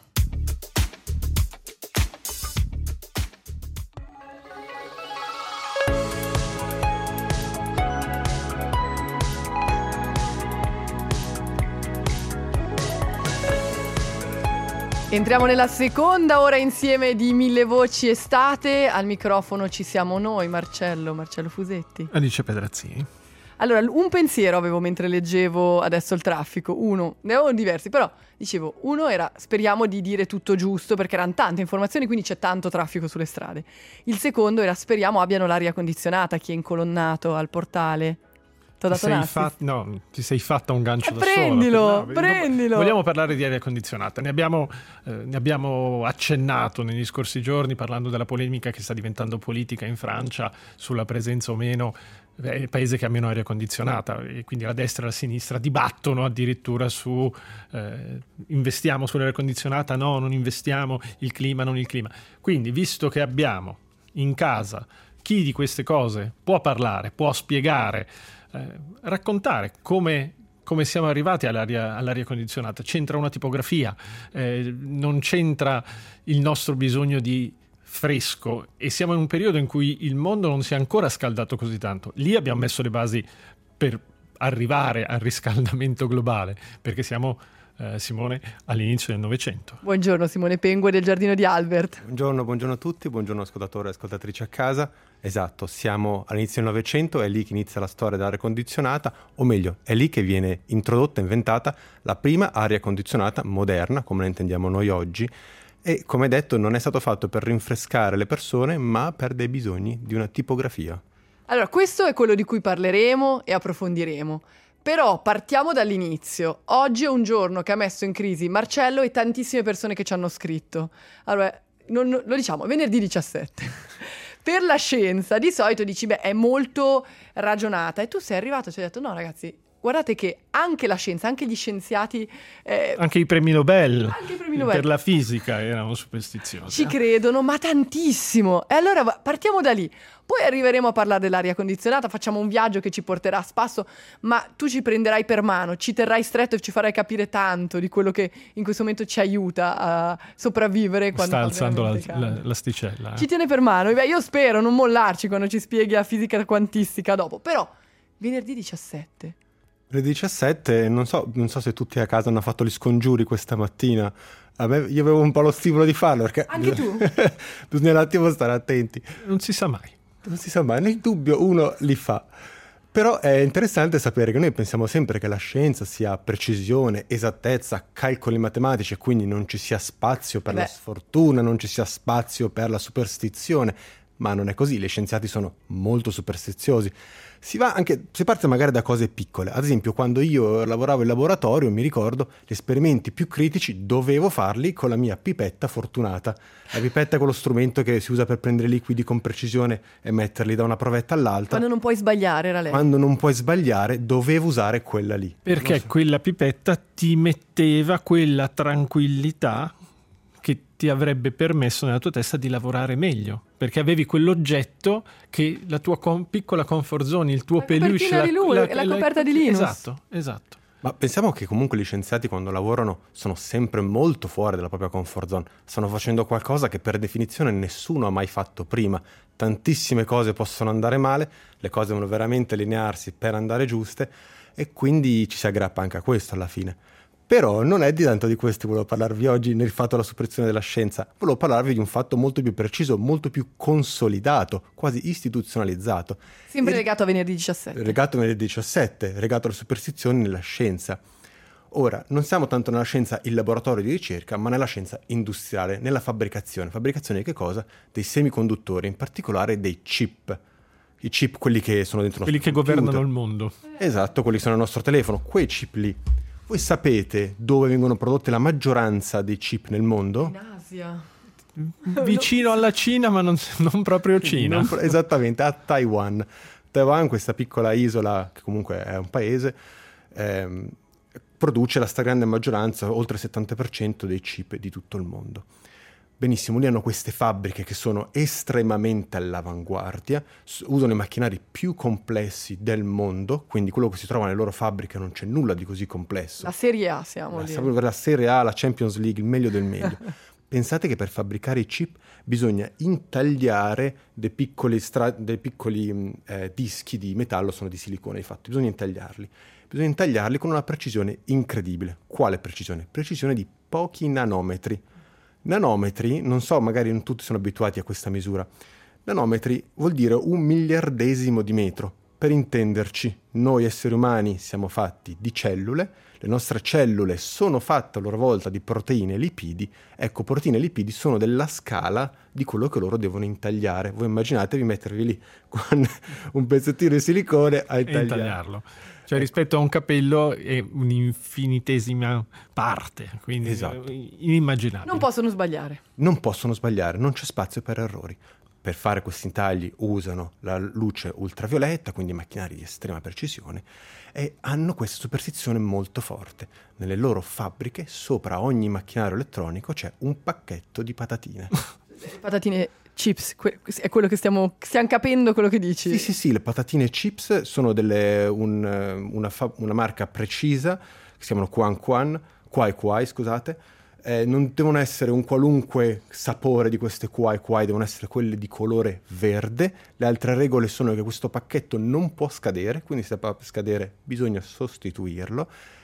S1: Entriamo nella seconda ora insieme di Mille Voci Estate. Al microfono ci siamo noi, Marcello, Marcello Fusetti.
S2: Alice Pedrazzini.
S1: Allora, un pensiero avevo mentre leggevo adesso il traffico. Uno, ne avevo diversi, però dicevo, uno era speriamo di dire tutto giusto perché erano tante informazioni, quindi c'è tanto traffico sulle strade. Il secondo era speriamo abbiano l'aria condizionata chi è incolonnato al portale. Ti ho dato
S2: sei fa- no, ti sei fatta un gancio
S1: eh,
S2: da
S1: prendilo,
S2: sola. No,
S1: prendilo.
S2: Vogliamo parlare di aria condizionata. Ne abbiamo, eh, ne abbiamo accennato negli scorsi giorni parlando della polemica che sta diventando politica in Francia sulla presenza o meno del paese che ha meno aria condizionata, e quindi la destra e la sinistra dibattono addirittura su eh, investiamo sull'aria condizionata, no, non investiamo, il clima, non il clima. Quindi, visto che abbiamo in casa chi di queste cose può parlare, può spiegare, Eh, raccontare come, come siamo arrivati all'aria, all'aria condizionata. C'entra una tipografia, eh, non c'entra il nostro bisogno di fresco, e siamo in un periodo in cui il mondo non si è ancora scaldato così tanto. Lì abbiamo messo le basi per arrivare al riscaldamento globale, perché siamo eh, Simone all'inizio del Novecento.
S1: Buongiorno Simone Pengue del Giardino di Albert.
S5: Buongiorno, buongiorno a tutti, buongiorno ascoltatori e ascoltatrici a casa. Esatto, siamo all'inizio del Novecento, è lì che inizia la storia dell'aria condizionata, o meglio, è lì che viene introdotta, inventata la prima aria condizionata moderna, come la intendiamo noi oggi, e come detto non è stato fatto per rinfrescare le persone, ma per dei bisogni di una tipografia.
S1: Allora, questo è quello di cui parleremo e approfondiremo. Però partiamo dall'inizio. Oggi è un giorno che ha messo in crisi Marcello e tantissime persone che ci hanno scritto. Allora, non, lo diciamo, venerdì diciassette. Per la scienza di solito dici, beh, è molto ragionata. E tu sei arrivato e ci hai detto, no ragazzi, guardate che anche la scienza, anche gli scienziati... Eh,
S2: anche i premi Nobel,
S1: anche i premi Nobel
S2: per la fisica erano superstiziosi.
S1: Ci credono, ma tantissimo. E allora partiamo da lì. Poi arriveremo a parlare dell'aria condizionata, facciamo un viaggio che ci porterà a spasso, ma tu ci prenderai per mano, ci terrai stretto e ci farai capire tanto di quello che in questo momento ci aiuta a sopravvivere. Quando
S2: sta alzando la, la, l'asticella. Eh.
S1: Ci tiene per mano. Beh, io spero non mollarci quando ci spieghi la fisica quantistica dopo. Però, venerdì diciassette...
S5: Venerdì diciassette, non so, non so se tutti a casa hanno fatto gli scongiuri questa mattina. A me, io avevo un po' lo stimolo di farlo, perché
S1: anche tu?
S5: bisogna un attimo stare attenti.
S2: Non si sa mai.
S5: Non si sa mai, nel dubbio uno li fa. Però è interessante sapere che noi pensiamo sempre che la scienza sia precisione, esattezza, calcoli matematici, e quindi non ci sia spazio per
S1: Beh.
S5: la sfortuna, non ci sia spazio per la superstizione. ma non è così, gli scienziati sono molto superstiziosi. Si va anche, si parte magari da cose piccole. Ad esempio, quando io lavoravo in laboratorio, mi ricordo, gli esperimenti più critici dovevo farli con la mia pipetta fortunata. La pipetta è quello strumento che si usa per prendere liquidi con precisione e metterli da una provetta all'altra.
S1: Quando non puoi sbagliare, era lei.
S5: Quando non puoi sbagliare, dovevo usare quella lì.
S2: Perché so. Quella pipetta ti metteva quella tranquillità che ti avrebbe permesso nella tua testa di lavorare meglio, perché avevi quell'oggetto che la tua com- piccola comfort zone, il tuo
S1: la
S2: peluche,
S1: la, di lui, la, la coperta di Linus.
S2: Esatto, esatto.
S5: Ma pensiamo che comunque gli scienziati quando lavorano sono sempre molto fuori dalla propria comfort zone, stanno facendo qualcosa che per definizione nessuno ha mai fatto prima. Tantissime cose possono andare male, le cose devono veramente allinearsi per andare giuste e quindi ci si aggrappa anche a questo alla fine. Però non è di tanto di questo che volevo parlarvi oggi nel fatto della superazione della scienza, volevo parlarvi di un fatto molto più preciso, molto più consolidato, quasi istituzionalizzato.
S1: Sempre legato a venerdì diciassette.
S5: Legato a venerdì diciassette, legato alle superstizioni nella scienza. Ora, non siamo tanto nella scienza in laboratorio di ricerca, ma nella scienza industriale, nella fabbricazione. Fabbricazione di che cosa? Dei semiconduttori, in particolare dei chip. I chip, quelli che sono dentro
S2: quelli che
S5: computer.
S2: governano il mondo.
S5: Esatto, quelli che sono nel nostro telefono, quei chip lì. Voi sapete dove vengono prodotte la maggioranza dei chip nel mondo?
S1: In Asia.
S2: Vicino alla Cina, ma non, non proprio Cina.
S5: Non, esattamente, a Taiwan. Taiwan, questa piccola isola, che comunque è un paese, ehm, produce la stragrande maggioranza, oltre il settanta per cento dei chip di tutto il mondo. Benissimo, lì hanno queste fabbriche che sono estremamente all'avanguardia, usano i macchinari più complessi del mondo, quindi quello che si trova nelle loro fabbriche non c'è nulla di così complesso.
S1: La Serie A siamo lì.
S5: La, la Serie A, la Champions League, il meglio del meglio. Pensate che per fabbricare i chip bisogna intagliare dei piccoli, stra- dei piccoli eh, dischi di metallo, sono di silicone infatti, bisogna intagliarli. Bisogna intagliarli con una precisione incredibile. Quale precisione? Precisione di pochi nanometri. Nanometri, non so, magari non tutti sono abituati a questa misura. Nanometri vuol dire un miliardesimo di metro. Per intenderci, noi esseri umani siamo fatti di cellule, le nostre cellule sono fatte a loro volta di proteine e lipidi. Ecco, proteine e lipidi sono della scala di quello che loro devono intagliare. Voi immaginatevi mettervi lì con un pezzettino di silicone a intagliare.
S2: intagliarlo. Cioè rispetto a un capello è un'infinitesima parte, quindi
S5: esatto.
S2: Inimmaginabile.
S1: Non possono sbagliare.
S5: Non possono sbagliare, non c'è spazio per errori. Per fare questi intagli usano la luce ultravioletta, quindi macchinari di estrema precisione, e hanno questa superstizione molto forte. Nelle loro fabbriche, sopra ogni macchinario elettronico, c'è un pacchetto di patatine.
S1: Patatine chips, que- è quello che stiamo, stiamo capendo quello che dici.
S5: Sì, sì, sì, le patatine chips sono delle, un, una, fa- una marca precisa, che si chiamano Quan Quan, Quai Quai, scusate. Eh, non devono essere un qualunque sapore di queste Quai Quai, devono essere quelle di colore verde. Le altre regole sono che questo pacchetto non può scadere, quindi se va a scadere bisogna sostituirlo,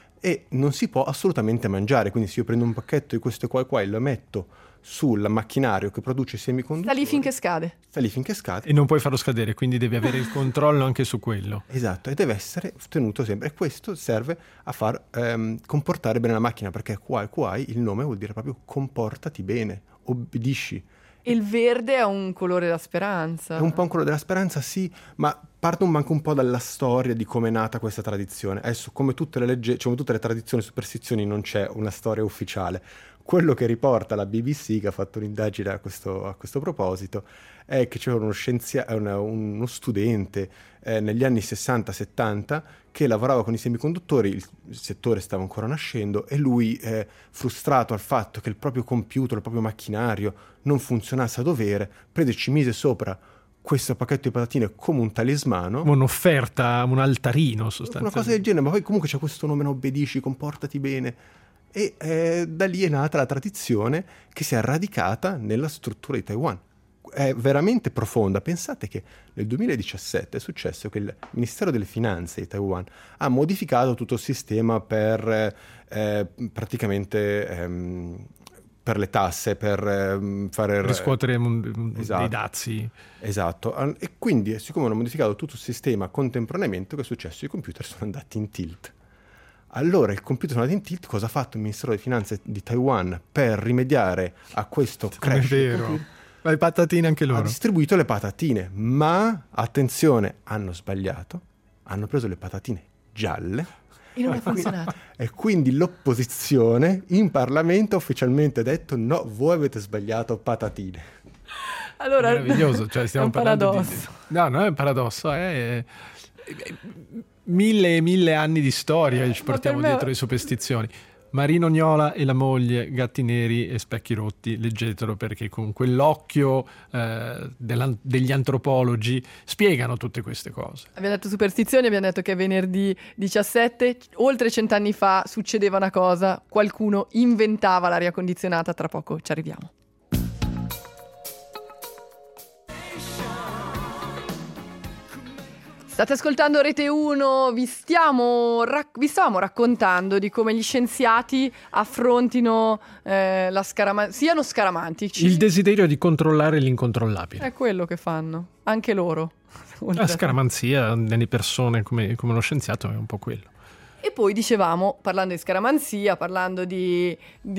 S5: e non si può assolutamente mangiare, quindi se io prendo un pacchetto di queste Quai Quai e lo metto sul macchinario che produce i semiconduttori,
S1: sta lì finché scade.
S5: Sta lì finché scade.
S2: E non puoi farlo scadere, quindi devi avere il controllo anche su quello.
S5: Esatto, e deve essere tenuto sempre. E questo serve a far ehm, comportare bene la macchina, perché Quai Quai, il nome vuol dire proprio comportati bene, obbedisci.
S1: E il verde è un colore della speranza.
S5: È un po' un colore della speranza, sì, ma parto anche un po' dalla storia di come è nata questa tradizione. Adesso, come tutte le leggi, cioè, come tutte le tradizioni e superstizioni, non c'è una storia ufficiale. Quello che riporta la B B C, che ha fatto un'indagine a questo, a questo proposito, è che c'era uno scienziato, una, uno studente eh, negli anni sessanta settanta che lavorava con i semiconduttori, il settore stava ancora nascendo, e lui, eh, frustrato al fatto che il proprio computer, il proprio macchinario non funzionasse a dovere, prese e ci mise sopra questo pacchetto di patatine come un talismano.
S2: Un'offerta, un altarino sostanzialmente.
S5: Una cosa del genere, ma poi comunque c'è questo nome, non obbedisci, comportati bene. E eh, da lì è nata la tradizione che si è radicata nella struttura di Taiwan. È veramente profonda. Pensate che nel duemiladiciassette è successo che il Ministero delle Finanze di Taiwan ha modificato tutto il sistema per eh, praticamente ehm, per le tasse, per ehm, fare
S2: riscuotere
S5: esatto.
S2: dei dazi.
S5: Esatto. E quindi, siccome hanno modificato tutto il sistema contemporaneamente, che è successo? I computer sono andati in tilt. Allora il computer è andato in tilt, cosa ha fatto il Ministero delle Finanze di Taiwan per rimediare a questo crash?
S2: È vero. Ma le patatine anche loro.
S5: Ha distribuito le patatine, ma attenzione, hanno sbagliato, hanno preso le patatine gialle.
S1: E non è funzionato.
S5: E quindi l'opposizione in Parlamento ha ufficialmente detto no, voi avete sbagliato patatine.
S1: Allora,
S2: meraviglioso, cioè stiamo
S1: è un
S2: parlando
S1: paradosso.
S2: Di... No, non è un paradosso, è... mille e mille anni di storia ci portiamo
S1: me...
S2: dietro le superstizioni. Marino Niola e la moglie, Gatti neri e specchi rotti, leggetelo, perché con quell'occhio eh, degli antropologi spiegano tutte queste cose.
S1: Abbiamo detto superstizioni, abbiamo detto che è venerdì diciassette, oltre cent'anni fa succedeva una cosa, qualcuno inventava l'aria condizionata, tra poco ci arriviamo. State ascoltando Rete uno, vi, stiamo rac- vi stavamo raccontando di come gli scienziati affrontino eh, la scaramanzia, siano scaramantici.
S2: Il desiderio di controllare l'incontrollabile.
S1: È quello che fanno, anche loro.
S2: La scaramanzia nelle persone come, come lo scienziato è un po' quello.
S1: E poi dicevamo, parlando di scaramanzia, parlando di,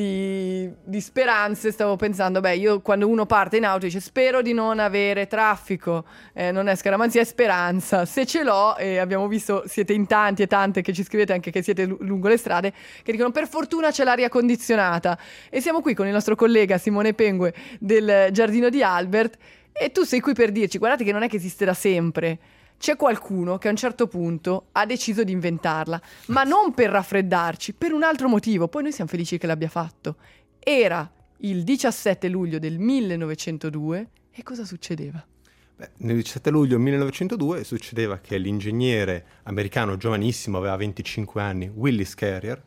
S1: di, di speranze, stavo pensando, beh, io quando uno parte in auto dice spero di non avere traffico, eh, non è scaramanzia, è speranza. Se ce l'ho, e abbiamo visto, siete in tanti e tante che ci scrivete anche che siete l- lungo le strade, che dicono per fortuna c'è l'aria condizionata. E siamo qui con il nostro collega Simone Pengue del Giardino di Albert, e tu sei qui per dirci, guardate che non è che esiste da sempre. C'è qualcuno che a un certo punto ha deciso di inventarla, ma non per raffreddarci, per un altro motivo. Poi noi siamo felici che l'abbia fatto. Era il diciassette luglio del millenovecentodue e cosa succedeva?
S5: Beh, nel diciassette luglio millenovecentodue succedeva che l'ingegnere americano giovanissimo, aveva venticinque anni, Willis Carrier,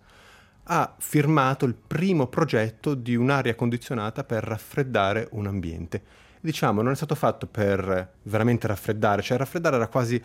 S5: ha firmato il primo progetto di un'aria condizionata per raffreddare un ambiente. Diciamo, non è stato fatto per veramente raffreddare, cioè raffreddare era quasi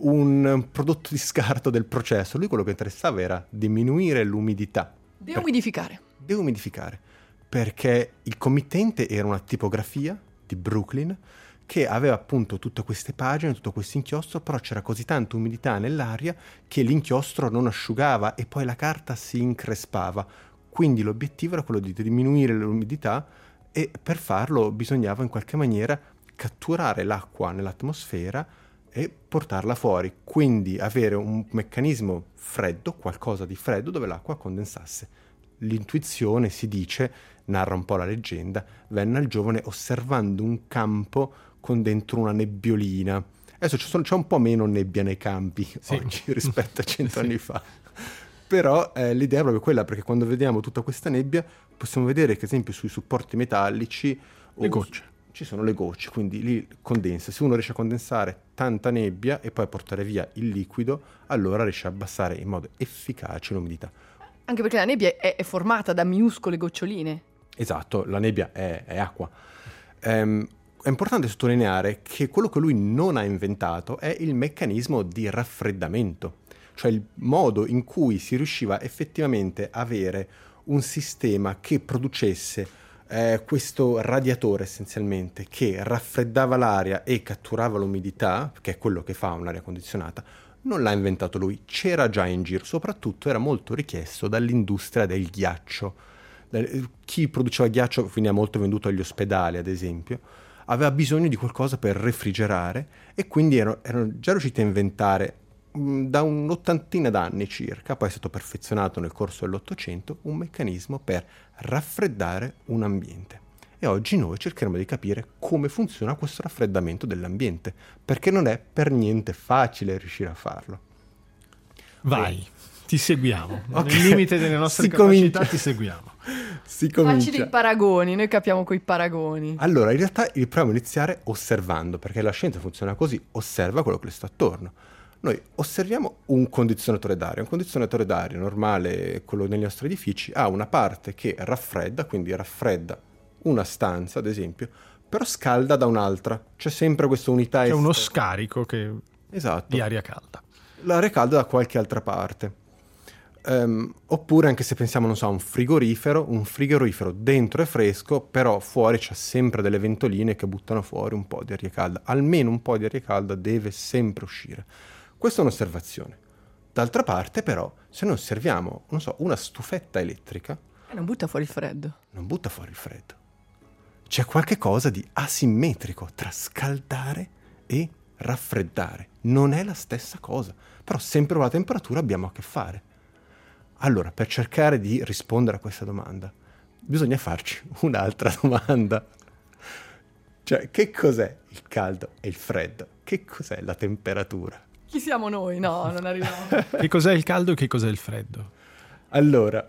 S5: un prodotto di scarto del processo. Lui quello che interessava era diminuire l'umidità.
S1: Deumidificare.
S5: Per... Deumidificare. Perché il committente era una tipografia di Brooklyn che aveva appunto tutte queste pagine, tutto questo inchiostro, però c'era così tanta umidità nell'aria che l'inchiostro non asciugava e poi la carta si increspava. Quindi l'obiettivo era quello di diminuire l'umidità, e per farlo bisognava in qualche maniera catturare l'acqua nell'atmosfera e portarla fuori, quindi avere un meccanismo freddo, qualcosa di freddo dove l'acqua condensasse. L'intuizione, si dice, narra un po' la leggenda, venne al giovane osservando un campo con dentro una nebbiolina. Adesso c'è, c'è un po' meno nebbia nei campi sì. oggi rispetto a cento sì. anni fa. Però eh, l'idea è proprio quella, perché quando vediamo tutta questa nebbia possiamo vedere che, ad esempio, sui supporti metallici
S2: le gocce.
S5: Su, ci sono le gocce, quindi lì condensa. Se uno riesce a condensare tanta nebbia e poi a portare via il liquido, allora riesce a abbassare in modo efficace l'umidità.
S1: Anche perché la nebbia è, è formata da minuscole goccioline.
S5: Esatto, la nebbia è, è acqua. Ehm, è importante sottolineare che quello che lui non ha inventato è il meccanismo di raffreddamento, cioè il modo in cui si riusciva effettivamente a avere un sistema che producesse eh, questo radiatore essenzialmente, che raffreddava l'aria e catturava l'umidità, che è quello che fa un'aria condizionata. Non l'ha inventato lui, c'era già in giro, soprattutto era molto richiesto dall'industria del ghiaccio. Chi produceva ghiaccio veniva molto venduto agli ospedali, ad esempio, aveva bisogno di qualcosa per refrigerare e quindi erano, erano già riusciti a inventare da un'ottantina d'anni circa, poi è stato perfezionato nel corso dell'Ottocento, un meccanismo per raffreddare un ambiente. E oggi noi cercheremo di capire come funziona questo raffreddamento dell'ambiente, perché non è per niente facile riuscire a farlo.
S2: Vai, e... ti seguiamo.
S5: Okay.
S2: Nel limite delle nostre
S5: si
S2: capacità
S5: comincia.
S2: ti seguiamo.
S5: Si comincia.
S1: Facili i paragoni, noi capiamo coi paragoni.
S5: Allora, in realtà proviamo a iniziare osservando, perché la scienza funziona così, osserva quello che le sta attorno. Noi osserviamo un condizionatore d'aria. Un condizionatore d'aria normale, quello negli nostri edifici, ha una parte che raffredda, quindi raffredda una stanza, ad esempio, però scalda da un'altra. C'è sempre questa unità.
S2: C'è
S5: est-
S2: uno scarico che...
S5: esatto.
S2: di aria calda.
S5: L'aria calda da qualche altra parte. Um, oppure, anche se pensiamo, non so, a un frigorifero, un frigorifero dentro è fresco, però fuori c'è sempre delle ventoline che buttano fuori un po' di aria calda. Almeno un po' di aria calda deve sempre uscire. Questa è un'osservazione. D'altra parte, però, se noi osserviamo, non so, una stufetta elettrica...
S1: Eh, non butta fuori il freddo.
S5: Non butta fuori il freddo. c'è qualche cosa di asimmetrico tra scaldare e raffreddare. Non è la stessa cosa, però sempre con la temperatura abbiamo a che fare. Allora, per cercare di rispondere a questa domanda, bisogna farci un'altra domanda. Cioè, che cos'è il caldo e il freddo? Che cos'è la temperatura?
S1: Chi siamo noi? No, non arriviamo.
S2: Che cos'è il caldo e che cos'è il freddo?
S5: Allora,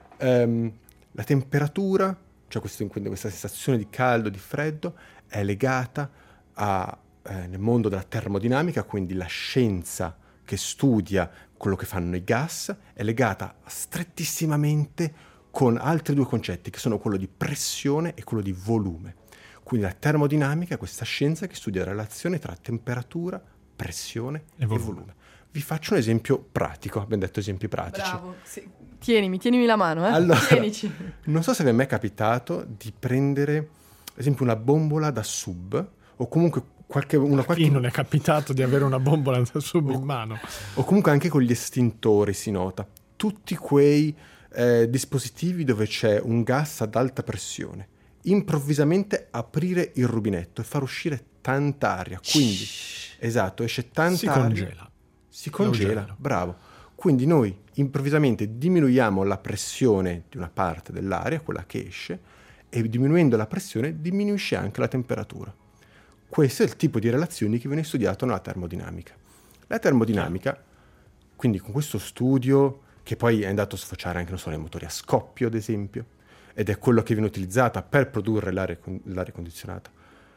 S5: ehm, la temperatura, cioè questo, quindi questa sensazione di caldo, di freddo, è legata a, eh, nel mondo della termodinamica, quindi la scienza che studia quello che fanno i gas, è legata strettissimamente con altri due concetti, che sono quello di pressione e quello di volume. Quindi la termodinamica è questa scienza che studia la relazione tra temperatura, pressione e, e volume. volume. Vi faccio un esempio pratico, abbiamo detto esempi pratici.
S1: Bravo, sì. Tienimi, tienimi la mano, eh?
S5: Allora,
S1: Tienici.
S5: Non so se vi è mai capitato di prendere, ad esempio, una bombola da sub, o comunque qualche... Una, qualche...
S2: Chi non è capitato di avere una bombola da sub in mano?
S5: O comunque anche con gli estintori si nota. Tutti quei eh, dispositivi dove c'è un gas ad alta pressione. Improvvisamente aprire il rubinetto e far uscire tanta aria, quindi esatto, esce tanta
S2: si
S5: aria,
S2: congela
S5: si congela, bravo. Quindi noi improvvisamente diminuiamo la pressione di una parte dell'aria, quella che esce, e diminuendo la pressione diminuisce anche la temperatura. Questo è il tipo di relazioni che viene studiato nella termodinamica. La termodinamica, quindi con questo studio che poi è andato a sfociare anche non so, nei motori a scoppio, ad esempio, ed è quello che viene utilizzata per produrre l'aria, l'aria condizionata,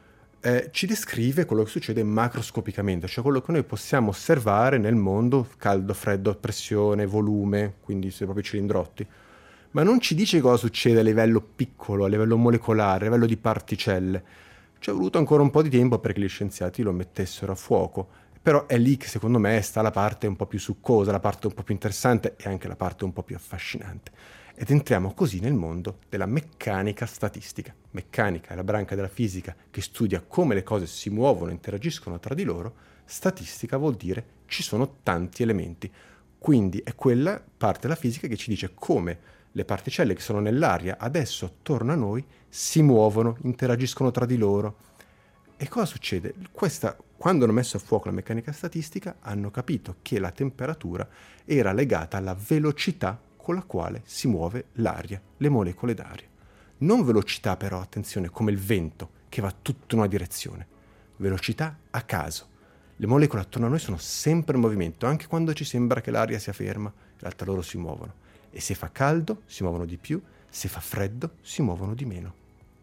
S5: eh, ci descrive quello che succede macroscopicamente, cioè quello che noi possiamo osservare nel mondo, caldo, freddo, pressione, volume, quindi sono proprio cilindrotti, ma non ci dice cosa succede a livello piccolo, a livello molecolare, a livello di particelle. Ci è voluto ancora un po' di tempo perché gli scienziati lo mettessero a fuoco, però è lì che secondo me sta la parte un po' più succosa, la parte un po' più interessante e anche la parte un po' più affascinante. Ed entriamo così nel mondo della meccanica statistica. Meccanica è la branca della fisica che studia come le cose si muovono e interagiscono tra di loro. Statistica vuol dire ci sono tanti elementi. Quindi è quella parte della fisica che ci dice come le particelle che sono nell'aria adesso attorno a noi si muovono, interagiscono tra di loro. E cosa succede? Questa, quando hanno messo a fuoco la meccanica statistica, hanno capito che la temperatura era legata alla velocità con la quale si muove l'aria, le molecole d'aria. Non velocità però, attenzione, come il vento, che va tutto in una direzione. Velocità a caso. Le molecole attorno a noi sono sempre in movimento, anche quando ci sembra che l'aria sia ferma, in realtà loro si muovono. E se fa caldo, si muovono di più, se fa freddo, si muovono di meno.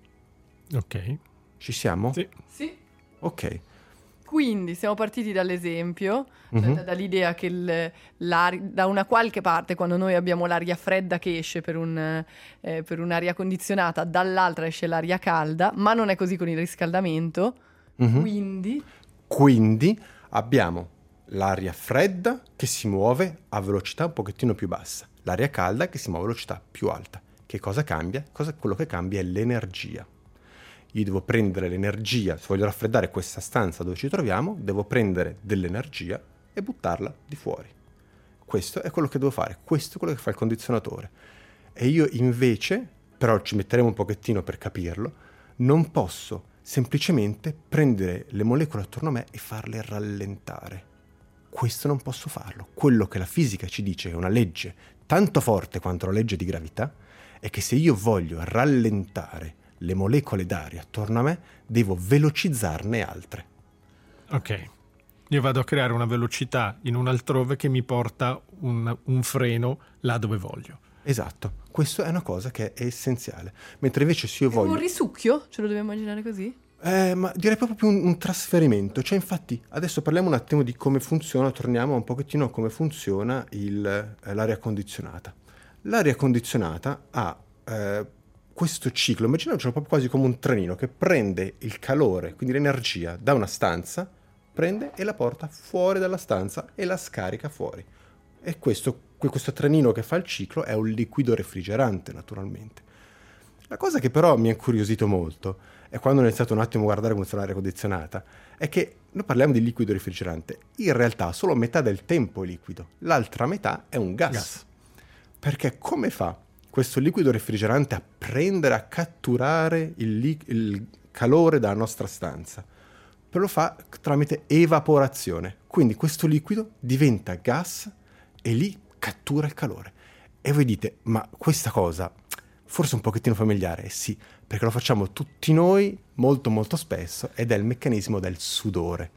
S2: Ok.
S5: Ci siamo?
S2: Sì.
S1: Sì.
S5: Ok.
S1: Quindi siamo partiti dall'esempio,
S5: Mhm.
S1: da- dall'idea che il- l'aria- da una qualche parte, quando noi abbiamo l'aria fredda che esce per, un, eh, per un'aria condizionata, dall'altra esce l'aria calda, ma non è così con il riscaldamento.
S5: Mhm.
S1: Quindi
S5: Quindi abbiamo l'aria fredda che si muove a velocità un pochettino più bassa, l'aria calda che si muove a velocità più alta. Che cosa cambia? Cosa- quello che cambia è l'energia. Io devo prendere l'energia, se voglio raffreddare questa stanza dove ci troviamo, devo prendere dell'energia e buttarla di fuori. Questo è quello che devo fare, questo è quello che fa il condizionatore. E io invece, però ci metteremo un pochettino per capirlo, non posso semplicemente prendere le molecole attorno a me e farle rallentare. Questo non posso farlo. Quello che la fisica ci dice è una legge tanto forte quanto la legge di gravità è che se io voglio rallentare le molecole d'aria attorno a me, devo velocizzarne altre.
S2: Ok. Io vado a creare una velocità in un altrove che mi porta un, un freno là dove voglio.
S5: Esatto, questa è una cosa che è essenziale. Mentre invece se io
S1: è un
S5: voglio...
S1: risucchio, ce lo dobbiamo immaginare così?
S5: Eh, ma direi proprio più un, un trasferimento. Cioè, infatti, adesso parliamo un attimo di come funziona, torniamo un pochettino a come funziona il, eh, l'aria condizionata. L'aria condizionata ha eh, questo ciclo, immaginiamocelo proprio quasi come un trenino che prende il calore, quindi l'energia, da una stanza, prende e la porta fuori dalla stanza e la scarica fuori. E questo, questo trenino che fa il ciclo è un liquido refrigerante, naturalmente. La cosa che però mi ha incuriosito molto è quando ho iniziato un attimo a guardare come funziona l'aria condizionata, è che noi parliamo di liquido refrigerante, in realtà solo metà del tempo è liquido, l'altra metà è un gas.
S2: Gas.
S5: Perché come fa questo liquido refrigerante a prendere, a catturare il, li- il calore dalla nostra stanza. Però lo fa tramite evaporazione. Quindi questo liquido diventa gas e lì cattura il calore. E voi dite, ma questa cosa forse è un pochettino familiare? Eh sì, perché lo facciamo tutti noi molto molto spesso ed è il meccanismo del sudore.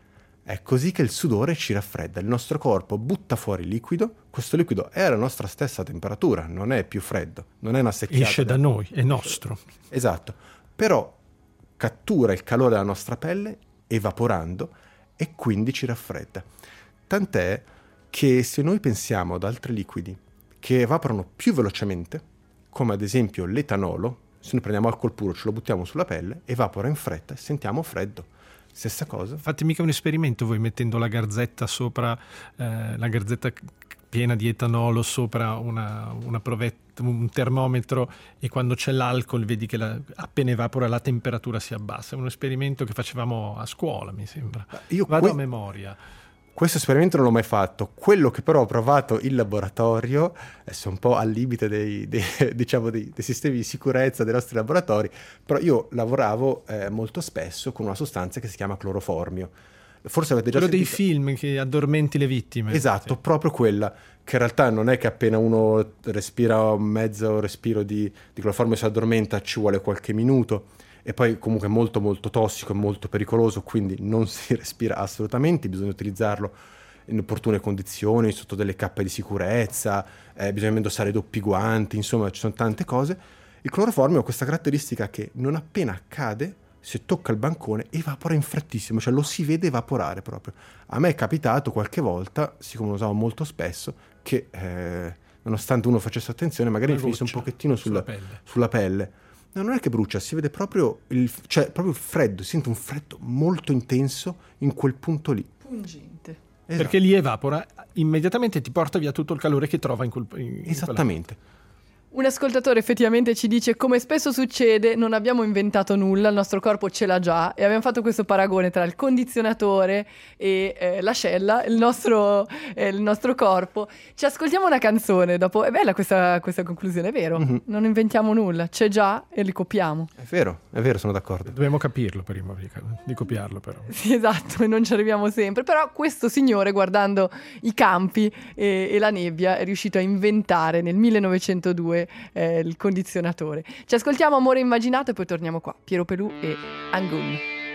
S5: È così che il sudore ci raffredda, il nostro corpo butta fuori il liquido, questo liquido è alla nostra stessa temperatura, non è più freddo, non è una secchiata.
S2: Esce da noi, è nostro.
S5: Esatto, però cattura il calore della nostra pelle evaporando e quindi ci raffredda. Tant'è che se noi pensiamo ad altri liquidi che evaporano più velocemente, come ad esempio l'etanolo, se noi prendiamo alcol puro, ce lo buttiamo sulla pelle, evapora in fretta e sentiamo freddo. Stessa cosa.
S2: Fate mica un esperimento voi mettendo la garzetta sopra, eh, la garzetta piena di etanolo sopra una, una provetta, un termometro, e quando c'è l'alcol vedi che la, appena evapora la temperatura si abbassa. È un esperimento che facevamo a scuola, mi sembra.
S5: Io
S2: Vado
S5: que-
S2: a memoria.
S5: Questo esperimento non l'ho mai fatto. Quello che però ho provato in laboratorio, adesso un po' al limite dei, dei, diciamo dei, dei sistemi di sicurezza dei nostri laboratori, però io lavoravo eh, molto spesso con una sostanza che si chiama cloroformio. Forse avete già
S2: Quello
S5: sentito.
S2: dei film che addormenti le vittime.
S5: Esatto,
S2: Sì.
S5: proprio quella, che in realtà non è che appena uno respira un mezzo respiro di, di cloroformio si addormenta, ci vuole qualche minuto. E poi comunque è molto molto tossico e molto pericoloso, quindi non si respira assolutamente, bisogna utilizzarlo in opportune condizioni, sotto delle cappe di sicurezza, eh, bisogna indossare doppi guanti, insomma ci sono tante cose. Il cloroformio ha questa caratteristica che non appena accade, se tocca il bancone, evapora in frettissimo, cioè lo si vede evaporare proprio. A me è capitato qualche volta, siccome lo usavo molto spesso, che eh, nonostante uno facesse attenzione, magari mi finisse un pochettino sulla,
S2: sulla pelle.
S5: Sulla pelle. No, non è che brucia, si vede proprio il, cioè, proprio il freddo, si sente un freddo molto intenso in quel punto lì.
S1: Pungente.
S5: Esatto.
S2: Perché lì evapora, immediatamente ti porta via tutto il calore che trova in quel in
S5: Esattamente.
S1: Un ascoltatore effettivamente ci dice: come spesso succede, non abbiamo inventato nulla, il nostro corpo ce l'ha già, e abbiamo fatto questo paragone tra il condizionatore e eh, l'ascella, il nostro, eh, il nostro corpo. Ci ascoltiamo una canzone dopo. È bella questa, questa conclusione, è vero?
S5: Mm-hmm.
S1: Non inventiamo nulla, c'è già e li copiamo.
S5: È vero, è vero, sono d'accordo.
S2: Dobbiamo capirlo prima di, di copiarlo, però.
S1: Sì, esatto, e non ci arriviamo sempre. Però questo signore, guardando i campi e, e la nebbia, è riuscito a inventare nel millenovecentodue eh, il condizionatore. Ci ascoltiamo Amore Immaginato e poi torniamo qua. Piero Pelù e Angun.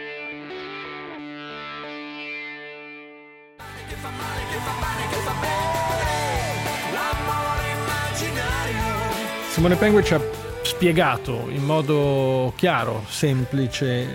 S2: Simone Pengue ci ha spiegato in modo chiaro, semplice,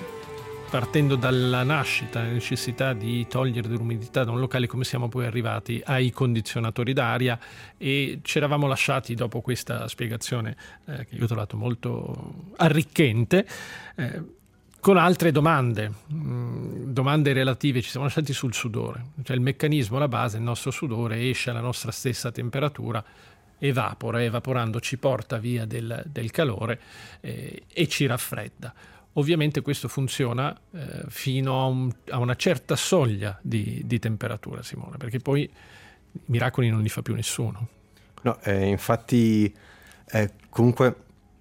S2: partendo dalla nascita, la necessità di togliere dell'umidità da un locale, come siamo poi arrivati ai condizionatori d'aria, e ci eravamo lasciati dopo questa spiegazione eh, che io ho trovato molto arricchente, eh, con altre domande, mh, domande relative. Ci siamo lasciati sul sudore, cioè il meccanismo, la base, il nostro sudore esce alla nostra stessa temperatura, evapora, evaporando ci porta via del, del calore eh, e ci raffredda. Ovviamente questo funziona eh, fino a, un, a una certa soglia di, di temperatura, Simone, perché poi miracoli non li fa più nessuno.
S5: No, eh, infatti eh, comunque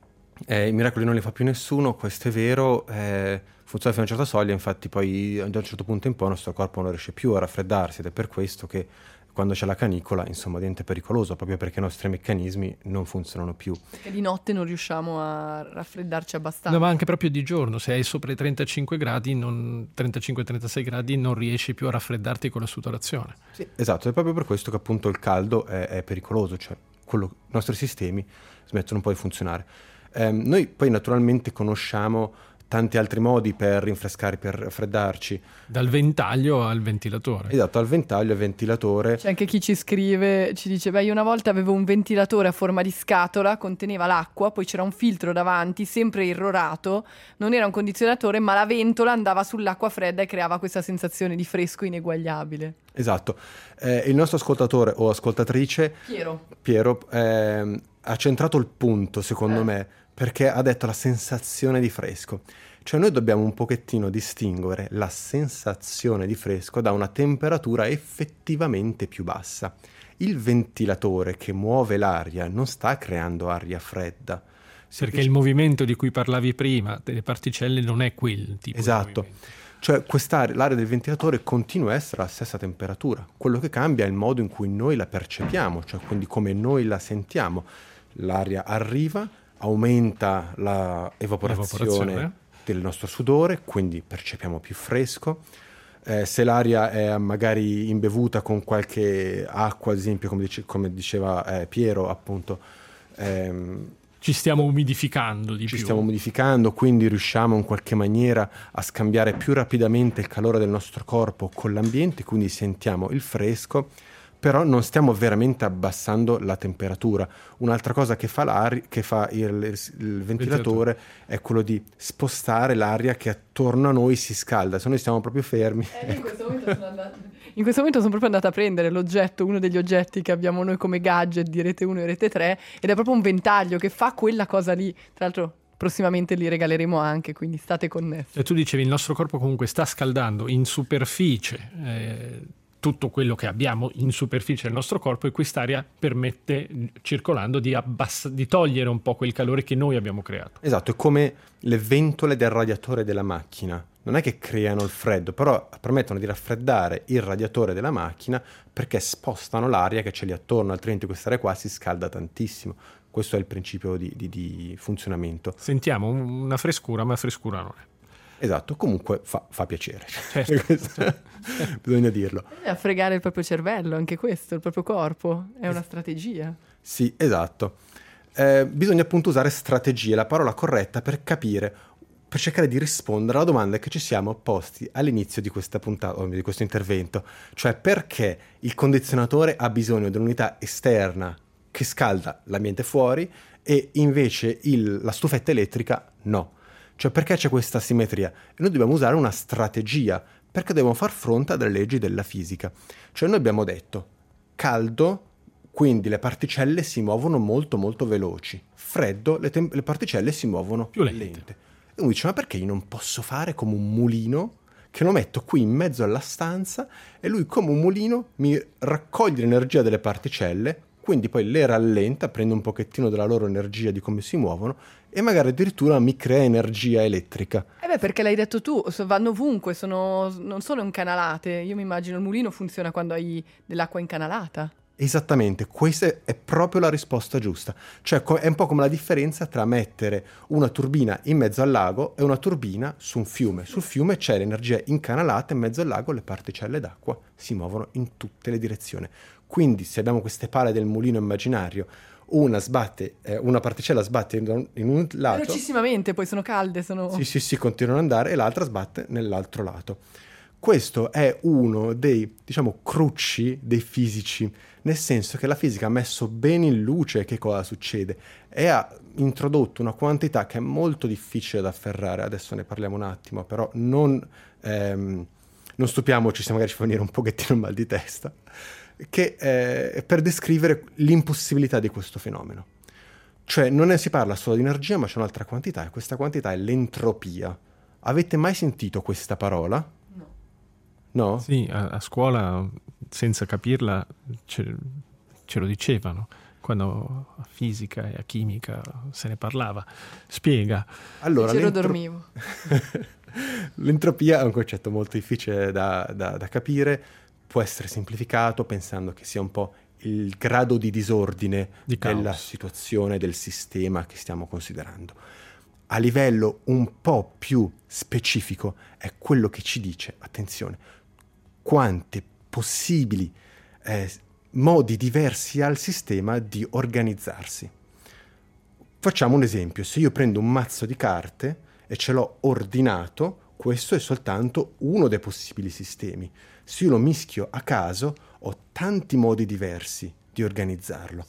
S5: eh, i miracoli non li fa più nessuno, questo è vero, eh, funziona fino a una certa soglia, infatti poi da un certo punto in poi il nostro corpo non riesce più a raffreddarsi, ed è per questo che quando c'è la canicola, insomma, diventa pericoloso, proprio perché i nostri meccanismi non funzionano più.
S1: Perché di notte non riusciamo a raffreddarci abbastanza.
S2: No, ma anche proprio di giorno, se hai sopra i trentacinque gradi, non, trentacinque trentasei gradi, non riesci più a raffreddarti con la sudorazione.
S5: Sì, esatto, è proprio per questo che appunto il caldo è, è pericoloso, cioè quello, i nostri sistemi smettono un po' di funzionare. Eh, noi poi naturalmente conosciamo tanti altri modi per rinfrescare, per raffreddarci.
S2: Dal ventaglio al ventilatore.
S5: Esatto, al ventaglio, al ventilatore.
S1: C'è anche chi ci scrive, ci dice: beh, io una volta avevo un ventilatore a forma di scatola, conteneva l'acqua, poi c'era un filtro davanti, sempre irrorato, non era un condizionatore, ma la ventola andava sull'acqua fredda e creava questa sensazione di fresco ineguagliabile.
S5: Esatto. Eh, il nostro ascoltatore o ascoltatrice,
S1: Piero,
S5: Piero eh, ha centrato il punto, secondo
S1: Eh.
S5: me, perché ha detto la sensazione di fresco. Cioè noi dobbiamo un pochettino distinguere la sensazione di fresco da una temperatura effettivamente più bassa. Il ventilatore che muove l'aria non sta creando aria fredda.
S2: Perché il movimento di cui parlavi prima delle particelle non è quel tipo
S5: esatto.
S2: di movimento.
S5: Cioè quest'aria, l'aria del ventilatore continua a essere alla stessa temperatura. Quello che cambia è il modo in cui noi la percepiamo, cioè quindi come noi la sentiamo. L'aria arriva, aumenta la evaporazione,
S2: L'evaporazione.
S5: del nostro sudore, quindi percepiamo più fresco. Eh, se l'aria è magari imbevuta con qualche acqua, ad esempio, come, dice, come diceva eh, Piero, appunto, ehm,
S2: ci stiamo umidificando di
S5: ci
S2: più.
S5: stiamo umidificando, quindi riusciamo in qualche maniera a scambiare più rapidamente il calore del nostro corpo con l'ambiente, quindi sentiamo il fresco, però non stiamo veramente abbassando la temperatura. Un'altra cosa che fa, l'aria, che fa il, il, il ventilatore è quello di spostare l'aria che attorno a noi si scalda. Se noi stiamo proprio fermi...
S1: Eh, in questo momento sono andata... In questo momento sono proprio andata a prendere l'oggetto, uno degli oggetti che abbiamo noi come gadget di Rete uno e Rete tre, ed è proprio un ventaglio che fa quella cosa lì. Tra l'altro prossimamente li regaleremo anche, quindi state connessi.
S2: E tu dicevi, il nostro corpo comunque sta scaldando in superficie eh, tutto quello che abbiamo in superficie del nostro corpo, e quest'aria permette, circolando, di, abbass- di togliere un po' quel calore che noi abbiamo creato.
S5: Esatto, è come le ventole del radiatore della macchina. Non è che creano il freddo, però permettono di raffreddare il radiatore della macchina perché spostano l'aria che c'è lì attorno, altrimenti quest'aria qua si scalda tantissimo. Questo è il principio di, di, di funzionamento.
S2: Sentiamo una frescura, ma frescura non è.
S5: Esatto, comunque fa, fa piacere.
S2: Certo, certo.
S5: Bisogna dirlo.
S1: È a fregare il proprio cervello, anche questo, il proprio corpo. È una strategia.
S5: Sì, esatto. Eh, bisogna appunto usare strategie, la parola corretta per capire, per cercare di rispondere alla domanda che ci siamo posti all'inizio di questa puntata, di questo intervento, cioè perché il condizionatore ha bisogno di un'unità esterna che scalda l'ambiente fuori e invece il, la stufetta elettrica no. Cioè perché c'è questa asimmetria? E noi dobbiamo usare una strategia, perché dobbiamo far fronte a delle leggi della fisica. Cioè noi abbiamo detto caldo, quindi le particelle si muovono molto molto veloci, freddo, le, tem- le particelle si muovono
S2: più lente.
S5: lente. E uno dice, ma perché io non posso fare come un mulino che lo metto qui in mezzo alla stanza e lui come un mulino mi raccoglie l'energia delle particelle, quindi poi le rallenta, prende un pochettino della loro energia di come si muovono e magari addirittura mi crea energia elettrica.
S1: Eh beh, perché l'hai detto tu, so- vanno ovunque, sono, non sono incanalate. Io mi immagino il mulino funziona quando hai dell'acqua incanalata.
S5: Esattamente, questa è proprio la risposta giusta. Cioè è un po' come la differenza tra mettere una turbina in mezzo al lago e una turbina su un fiume. Sul fiume c'è l'energia incanalata, in mezzo al lago le particelle d'acqua si muovono in tutte le direzioni. Quindi se abbiamo queste pale del mulino immaginario, una sbatte, eh, una particella sbatte in un lato...
S1: Velocissimamente, poi sono calde, sono...
S5: Sì, sì, sì, continuano ad andare e l'altra sbatte nell'altro lato. Questo è uno dei, diciamo, crucci dei fisici, nel senso che la fisica ha messo bene in luce che cosa succede e ha introdotto una quantità che è molto difficile da afferrare. Adesso ne parliamo un attimo, però non, ehm, non stupiamoci se magari ci fa venire un pochettino il mal di testa, che è per descrivere l'impossibilità di questo fenomeno. Cioè non ne si parla solo di energia, ma c'è un'altra quantità, e questa quantità è l'entropia. Avete mai sentito questa parola? No?
S2: Sì, a, a scuola, senza capirla, ce, ce lo dicevano. Quando a fisica e a chimica se ne parlava. Spiega.
S5: Allora,
S1: Ce lo
S5: l'entro...
S1: dormivo.
S5: L'entropia è un concetto molto difficile da, da, da capire. Può essere semplificato pensando che sia un po' il grado di disordine
S2: di
S5: della situazione, del sistema che stiamo considerando. A livello un po' più specifico è quello che ci dice, attenzione, quante possibili eh, modi diversi ha il sistema di organizzarsi. Facciamo un esempio: se io prendo un mazzo di carte e ce l'ho ordinato, questo è soltanto uno dei possibili sistemi. Se io lo mischio a caso, ho tanti modi diversi di organizzarlo.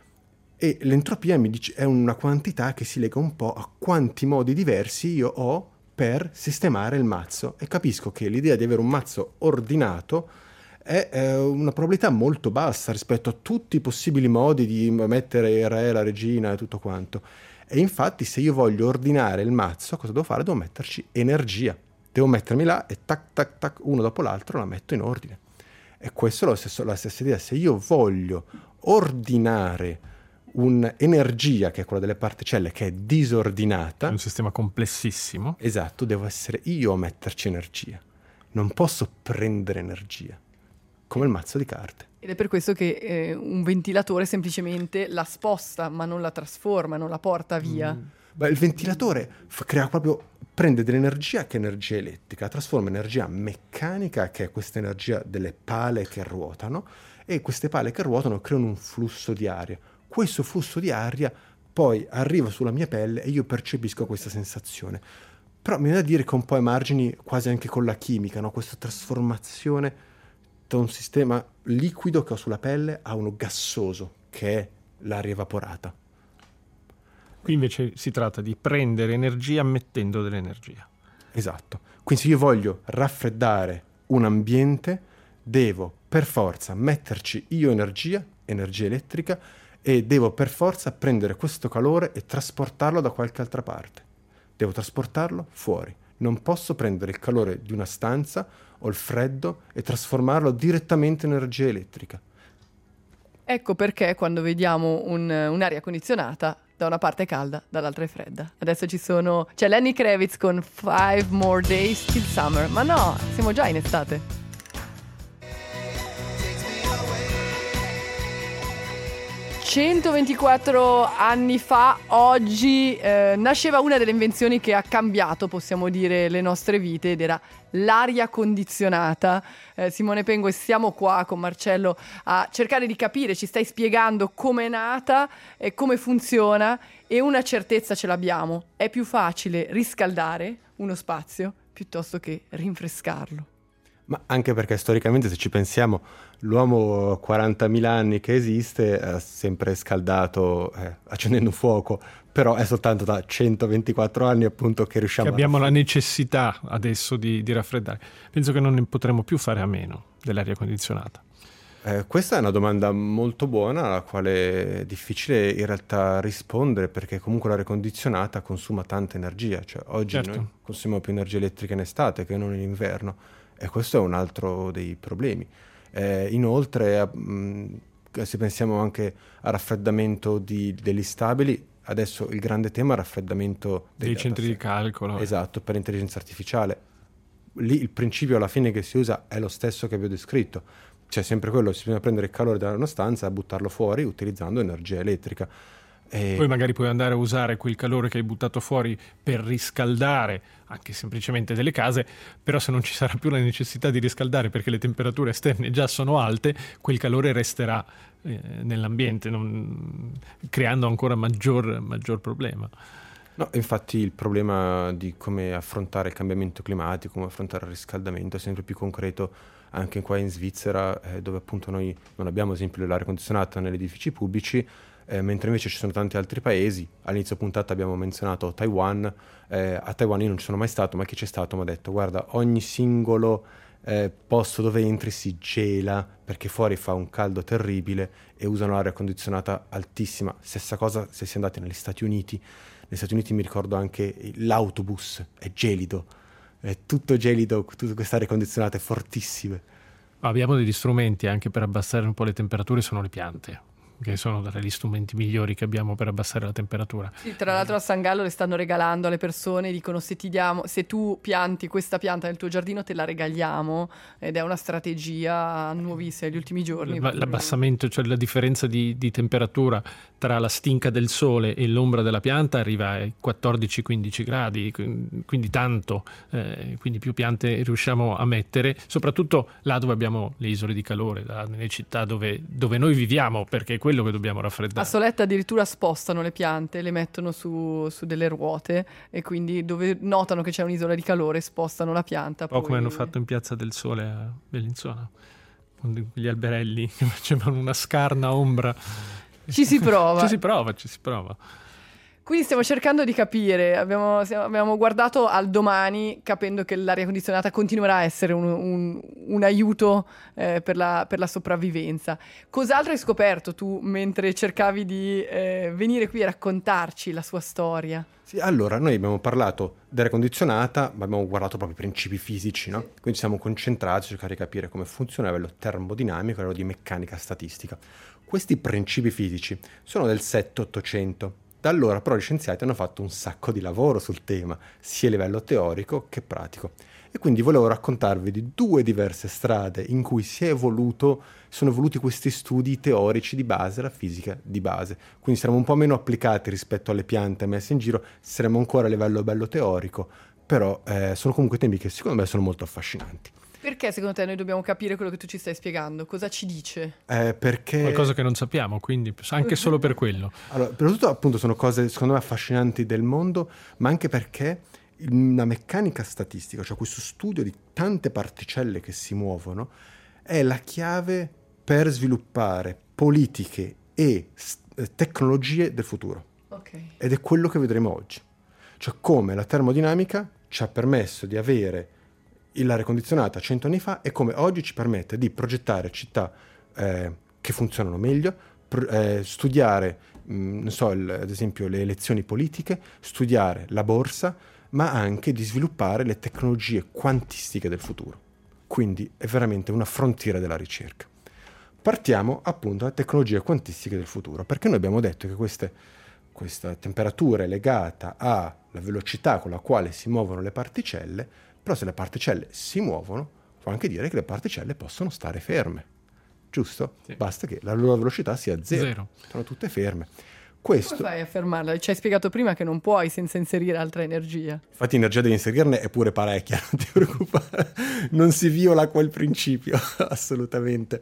S5: E l'entropia mi dice, è una quantità che si lega un po' a quanti modi diversi io ho per sistemare il mazzo. E capisco che l'idea di avere un mazzo ordinato è eh, una probabilità molto bassa rispetto a tutti i possibili modi di mettere il re, la regina e tutto quanto. E infatti se io voglio ordinare il mazzo, cosa devo fare? Devo metterci energia. Devo mettermi là e tac tac tac, uno dopo l'altro la metto in ordine. E questo è lo stesso, la stessa idea. Se io voglio ordinare un'energia che è quella delle particelle, che è disordinata,
S2: è un sistema complessissimo.
S5: Esatto, devo essere io a metterci energia. Non posso prendere energia, come il mazzo di carte.
S1: Ed è per questo che eh, un ventilatore semplicemente la sposta, ma non la trasforma, non la porta via.
S5: Mm. Beh, il ventilatore f- crea proprio, prende dell'energia che è energia elettrica, la trasforma in energia meccanica, che è questa energia delle pale che ruotano, e queste pale che ruotano creano un flusso di aria. Questo flusso di aria poi arriva sulla mia pelle e io percepisco questa sensazione. Però mi viene da dire che un po' ai margini, quasi anche con la chimica, no? Questa trasformazione da un sistema liquido che ho sulla pelle a uno gassoso, che è l'aria evaporata.
S2: Qui invece si tratta di prendere energia mettendo dell'energia.
S5: Esatto. Quindi se io voglio raffreddare un ambiente, devo per forza metterci io energia, energia elettrica, e devo per forza prendere questo calore e trasportarlo da qualche altra parte. Devo trasportarlo fuori. Non posso prendere il calore di una stanza o il freddo e trasformarlo direttamente in energia elettrica.
S1: Ecco perché quando vediamo un, un'aria condizionata, da una parte è calda, dall'altra è fredda. Adesso ci sono... c'è Lenny Kravitz con Five More Days Till Summer. Ma no, siamo già in estate. centoventiquattro anni fa, oggi, eh, nasceva una delle invenzioni che ha cambiato, possiamo dire, le nostre vite, ed era l'aria condizionata. Eh, Simone Pengo, e siamo qua con Marcello a cercare di capire, ci stai spiegando come è nata e come funziona, e una certezza ce l'abbiamo: è più facile riscaldare uno spazio piuttosto che rinfrescarlo.
S5: Ma anche perché storicamente, se ci pensiamo, l'uomo quarantamila anni che esiste ha sempre scaldato eh, accendendo un fuoco, però è soltanto da centoventiquattro anni appunto che riusciamo
S2: che abbiamo
S5: a...
S2: la necessità adesso di, di raffreddare. Penso che non ne potremo più fare a meno dell'aria condizionata.
S5: Eh, questa è una domanda molto buona, alla quale è difficile in realtà rispondere, perché comunque l'aria condizionata consuma tanta energia. Cioè, oggi
S2: certo.
S5: Noi consumiamo più energia elettrica in estate che non in inverno, e questo è un altro dei problemi. Eh, inoltre, mh, se pensiamo anche al raffreddamento di, degli stabili, adesso il grande tema è il raffreddamento
S2: dei, dei centri di calcolo.
S5: Esatto, per intelligenza artificiale. Lì il principio alla fine che si usa è lo stesso che vi ho descritto. C'è sempre quello: bisogna prendere il calore da una stanza e buttarlo fuori utilizzando energia elettrica. E...
S2: poi magari puoi andare a usare quel calore che hai buttato fuori per riscaldare anche semplicemente delle case, però se non ci sarà più la necessità di riscaldare perché le temperature esterne già sono alte, quel calore resterà eh, nell'ambiente, non... creando ancora maggior, maggior problema.
S5: No, infatti il problema di come affrontare il cambiamento climatico, come affrontare il riscaldamento è sempre più concreto anche qua in Svizzera, eh, dove appunto noi non abbiamo, ad esempio, l'aria condizionata negli edifici pubblici, eh, mentre invece ci sono tanti altri paesi. All'inizio puntata abbiamo menzionato Taiwan. Eh, a Taiwan io non ci sono mai stato, ma chi c'è stato mi ha detto: guarda, ogni singolo eh, posto dove entri si gela perché fuori fa un caldo terribile e usano l'aria condizionata altissima. Stessa cosa se si è andati negli Stati Uniti. Negli Stati Uniti mi ricordo anche l'autobus è gelido, è tutto gelido, tutta questa aria condizionata è fortissime.
S2: Abbiamo degli strumenti anche per abbassare un po' le temperature, sono le piante, che sono tra gli strumenti migliori che abbiamo per abbassare la temperatura.
S1: Sì, tra l'altro a San Gallo le stanno regalando alle persone, dicono: se ti diamo, se tu pianti questa pianta nel tuo giardino te la regaliamo, ed è una strategia nuovissima degli ultimi giorni.
S2: L'abbassamento, cioè la differenza di, di temperatura tra la stinca del sole e l'ombra della pianta arriva ai quattordici quindici gradi, quindi tanto, eh, quindi più piante riusciamo a mettere, soprattutto là dove abbiamo le isole di calore, là nelle città dove, dove noi viviamo, perché è quello che dobbiamo raffreddare.
S1: A Soletta addirittura spostano le piante, le mettono su, su delle ruote, e quindi dove notano che c'è un'isola di calore spostano la pianta.
S2: Un po'
S1: poi...
S2: come hanno fatto in Piazza del Sole a Bellinzona, con gli alberelli che facevano una scarna ombra.
S1: Ci si prova.
S2: ci si prova, ci si prova.
S1: Quindi stiamo cercando di capire, abbiamo, stiamo- abbiamo guardato al domani capendo che l'aria condizionata continuerà a essere un, un- un aiuto eh, per la, per la sopravvivenza. Cos'altro hai scoperto tu mentre cercavi di eh, venire qui a raccontarci la sua storia?
S5: Sì, allora, noi abbiamo parlato dell'aria condizionata, ma abbiamo guardato proprio i principi fisici, no? Quindi ci siamo concentrati a cercare di capire come funziona a livello termodinamico e a livello di meccanica statistica. Questi principi fisici sono del sette ottocento. Da allora però gli scienziati hanno fatto un sacco di lavoro sul tema, sia a livello teorico che pratico. E quindi volevo raccontarvi di due diverse strade in cui si è evoluto, sono evoluti questi studi teorici di base, la fisica di base. Quindi saremo un po' meno applicati rispetto alle piante messe in giro, saremo ancora a livello bello teorico, però eh, sono comunque temi che secondo me sono molto affascinanti.
S1: Perché secondo te noi dobbiamo capire quello che tu ci stai spiegando? Cosa ci dice?
S5: Eh, perché...
S2: Qualcosa che non sappiamo, quindi anche solo per quello.
S5: Allora, per tutto appunto sono cose secondo me affascinanti del mondo, ma anche perché la meccanica statistica, cioè questo studio di tante particelle che si muovono, è la chiave per sviluppare politiche e s- tecnologie del futuro.
S1: Ok.
S5: Ed è quello che vedremo oggi. Cioè come la termodinamica ci ha permesso di avere l'aria condizionata cento anni fa e come oggi ci permette di progettare città eh, che funzionano meglio, pro- eh, studiare, mh, non so, il- ad esempio le elezioni politiche, studiare la borsa, ma anche di sviluppare le tecnologie quantistiche del futuro. Quindi è veramente una frontiera della ricerca. Partiamo appunto dalle tecnologie quantistiche del futuro, perché noi abbiamo detto che queste, questa temperatura è legata alla velocità con la quale si muovono le particelle, però se le particelle si muovono, può anche dire che le particelle possono stare ferme, giusto?
S2: Sì.
S5: Basta che la loro velocità sia zero,
S2: Zero.
S5: sono tutte ferme.
S1: Come
S5: Questo,
S1: fai a fermarla? Ci hai spiegato prima che non puoi senza inserire altra energia.
S5: infatti energia devi inserirne è pure parecchia, non ti preoccupare, non si viola quel principio, assolutamente.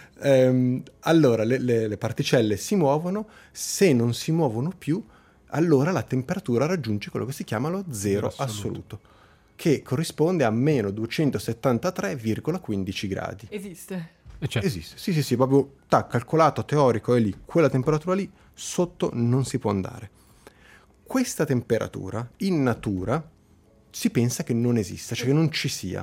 S5: Ehm, allora, le, le- le particelle si muovono, se non si muovono più, allora la temperatura raggiunge quello che si chiama lo zero
S2: Zero assoluto.
S5: assoluto, che corrisponde a meno duecentosettantatré virgola quindici gradi.
S1: Esiste.
S2: E c'è.
S5: Esiste, sì sì sì, proprio tac, calcolato, teorico, è lì, quella temperatura lì, sotto non si può andare. Questa temperatura in natura si pensa che non esista, cioè che non ci sia.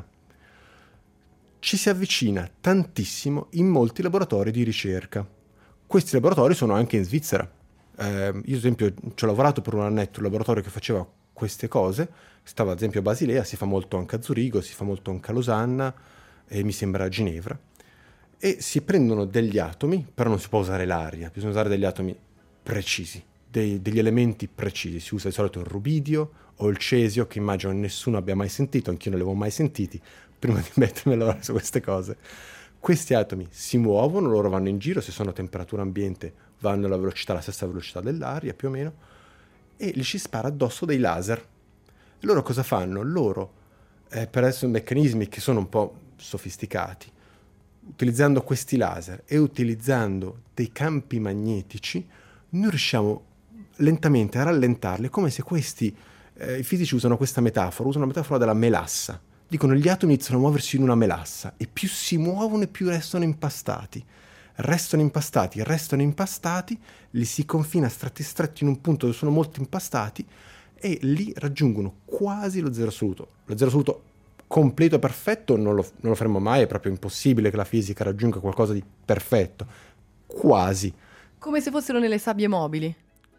S5: Ci si avvicina tantissimo in molti laboratori di ricerca. Questi laboratori sono anche in Svizzera. Eh, io ad esempio ci ho lavorato per un annetto in un laboratorio che faceva queste cose, stava ad esempio a Basilea, si fa molto anche a Zurigo, si fa molto anche a Losanna e mi sembra a Ginevra. E si prendono degli atomi, però non si può usare l'aria, bisogna usare degli atomi precisi, dei- degli elementi precisi. Si usa di solito il rubidio o il cesio, che immagino nessuno abbia mai sentito, anch'io non li avevo mai sentiti, prima di mettermi a lavorare su queste cose. Questi atomi si muovono, loro vanno in giro, se sono a temperatura ambiente vanno alla velocità, la stessa velocità dell'aria più o meno, e gli si spara addosso dei laser. E loro cosa fanno? Loro, eh, per adesso meccanismi che sono un po' sofisticati, utilizzando questi laser e utilizzando dei campi magnetici, noi riusciamo lentamente a rallentarli, come se questi, eh, i fisici usano questa metafora, usano la metafora della melassa. Dicono gli atomi iniziano a muoversi in una melassa e più si muovono e più restano impastati. Restano impastati, restano impastati, li si confina stretti stretti in un punto dove sono molto impastati e lì raggiungono quasi lo zero assoluto. Lo zero assoluto completo perfetto non lo, non lo faremo mai, è proprio impossibile che la fisica raggiunga qualcosa di perfetto. Quasi.
S1: Come se fossero nelle sabbie mobili.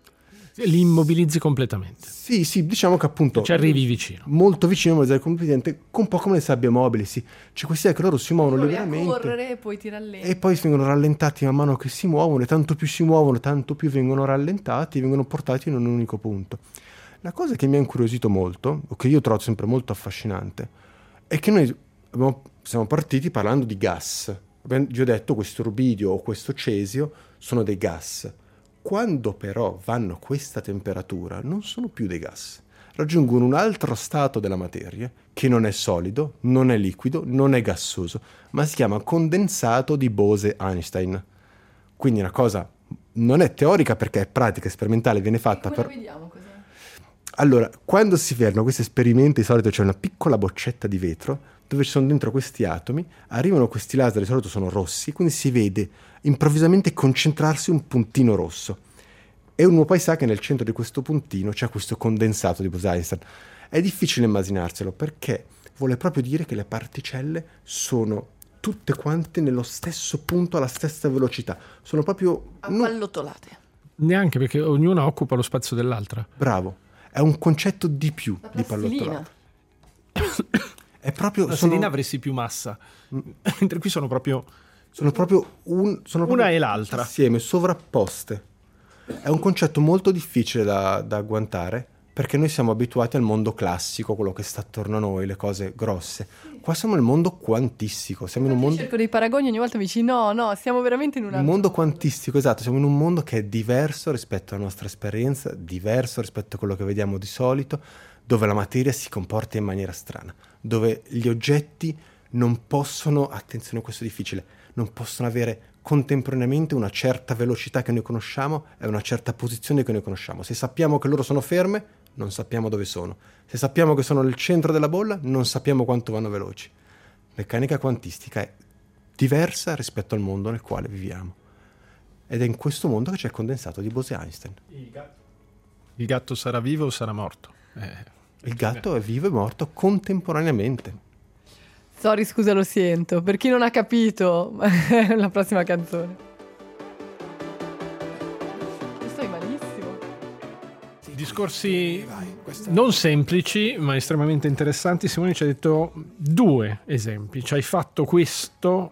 S2: Li immobilizzi completamente.
S5: Sì, sì, diciamo che appunto
S2: Ci arrivi vicino.
S5: molto vicino al zero completamente, un po' come le sabbie mobili, sì. C'è questa idea che loro si muovono
S1: Provi a
S5: liberamente
S1: correre e poi ti rallenti.
S5: e poi vengono rallentati man mano che si muovono, e tanto più si muovono, tanto più vengono rallentati e vengono portati in un unico punto. La cosa che mi ha incuriosito molto, o che io trovo sempre molto affascinante, è che noi abbiamo- siamo partiti parlando di gas. Abbiamo già detto questo rubidio o questo cesio sono dei gas. Quando però vanno a questa temperatura non sono più dei gas, raggiungono un altro stato della materia che non è solido, non è liquido, non è gassoso, ma si chiama condensato di Bose-Einstein. Quindi una cosa non è teorica perché è pratica, sperimentale, viene fatta
S1: Cosa
S5: per...
S1: vediamo cos'è?
S5: Allora, quando si fanno questi esperimenti, di solito c'è una piccola boccetta di vetro dove ci sono dentro questi atomi, arrivano questi laser, di solito sono rossi, quindi si vede improvvisamente concentrarsi un puntino rosso. E uno poi sa che nel centro di questo puntino c'è questo condensato di Bose-Einstein. È difficile immaginarselo perché vuole proprio dire che le particelle sono tutte quante nello stesso punto, alla stessa velocità. Sono proprio...
S1: Appallottolate.
S2: Neanche, perché ognuna occupa lo spazio dell'altra.
S5: Bravo. È un concetto di più di pallottolato. È proprio...
S2: La
S5: sono...
S2: plastilina avresti più massa. Mentre qui sono proprio...
S5: Sono proprio un... Sono
S2: una
S5: proprio
S2: e l'altra.
S5: Assieme, sovrapposte. È un concetto molto difficile da, da agguantare, perché noi siamo abituati al mondo classico, quello che sta attorno a noi, le cose grosse. Qua siamo nel mondo quantistico, siamo in un mondo...
S1: cerco dei paragoni, ogni volta mi dici no, no, siamo veramente in un altro
S5: Un mondo quantistico, esatto, siamo in un mondo che è diverso rispetto alla nostra esperienza, diverso rispetto a quello che vediamo di solito, dove la materia si comporta in maniera strana, dove gli oggetti non possono, attenzione questo è difficile, non possono avere contemporaneamente una certa velocità che noi conosciamo e una certa posizione che noi conosciamo. Se sappiamo che loro sono ferme, non sappiamo dove sono. Se sappiamo che sono nel centro della bolla, non sappiamo quanto vanno veloci. Meccanica quantistica è diversa rispetto al mondo nel quale viviamo. Ed è in questo mondo che c'è il condensato di Bose-Einstein.
S2: Il gatto, il gatto sarà vivo o sarà morto? Eh.
S5: Il gatto è vivo e morto contemporaneamente.
S1: Sorry, scusa, lo sento. Per chi non ha capito, la prossima canzone. Stai malissimo.
S2: Discorsi non semplici, ma estremamente interessanti. Simone ci ha detto due esempi. Ci hai fatto questo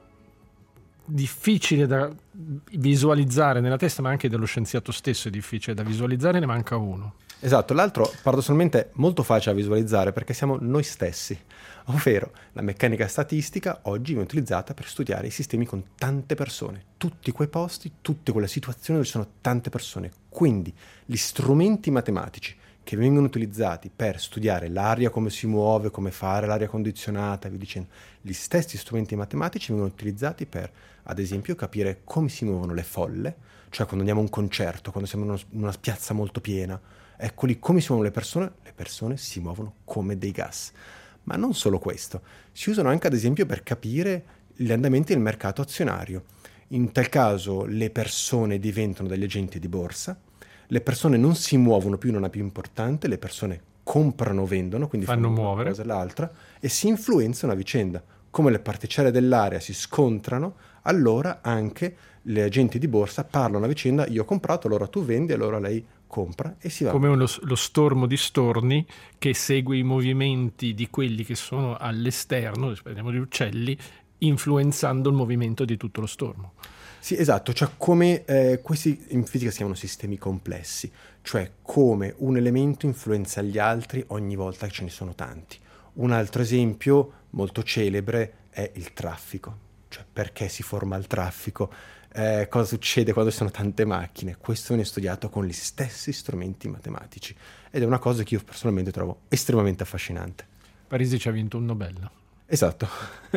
S2: difficile da visualizzare nella testa, ma anche dello scienziato stesso è difficile da visualizzare, ne manca uno.
S5: Esatto, l'altro paradossalmente è molto facile da visualizzare perché siamo noi stessi, ovvero la meccanica statistica oggi viene utilizzata per studiare i sistemi con tante persone, tutti quei posti, tutte quelle situazioni dove ci sono tante persone. Quindi gli strumenti matematici che vengono utilizzati per studiare l'aria, come si muove, come fare l'aria condizionata, vi dicendo, gli stessi strumenti matematici vengono utilizzati per, ad esempio, capire come si muovono le folle, cioè quando andiamo a un concerto, quando siamo in una, in una piazza molto piena. Ecco lì come si muovono le persone, le persone si muovono come dei gas. Ma non solo questo, si usano anche ad esempio per capire gli andamenti del mercato azionario. In tal caso le persone diventano degli agenti di borsa, le persone non si muovono più in una più importante, le persone comprano o vendono, quindi
S2: fanno,
S5: fanno
S2: muovere
S5: una cosa e l'altra, e si influenzano a vicenda. Come le particelle dell'aria si scontrano, allora anche le agenti di borsa parlano a vicenda, io ho comprato, allora tu vendi, allora lei compra e si va.
S2: Come lo, lo stormo di storni che segue i movimenti di quelli che sono all'esterno, parliamo di uccelli, influenzando il movimento di tutto lo stormo.
S5: Sì, esatto, cioè come eh, questi in fisica si chiamano sistemi complessi, cioè come un elemento influenza gli altri ogni volta che ce ne sono tanti. Un altro esempio molto celebre è il traffico, cioè perché si forma il traffico, eh, cosa succede quando ci sono tante macchine. Questo viene studiato con gli stessi strumenti matematici ed è una cosa che io personalmente trovo estremamente affascinante.
S2: Parisi ci ha vinto un Nobel.
S5: Esatto.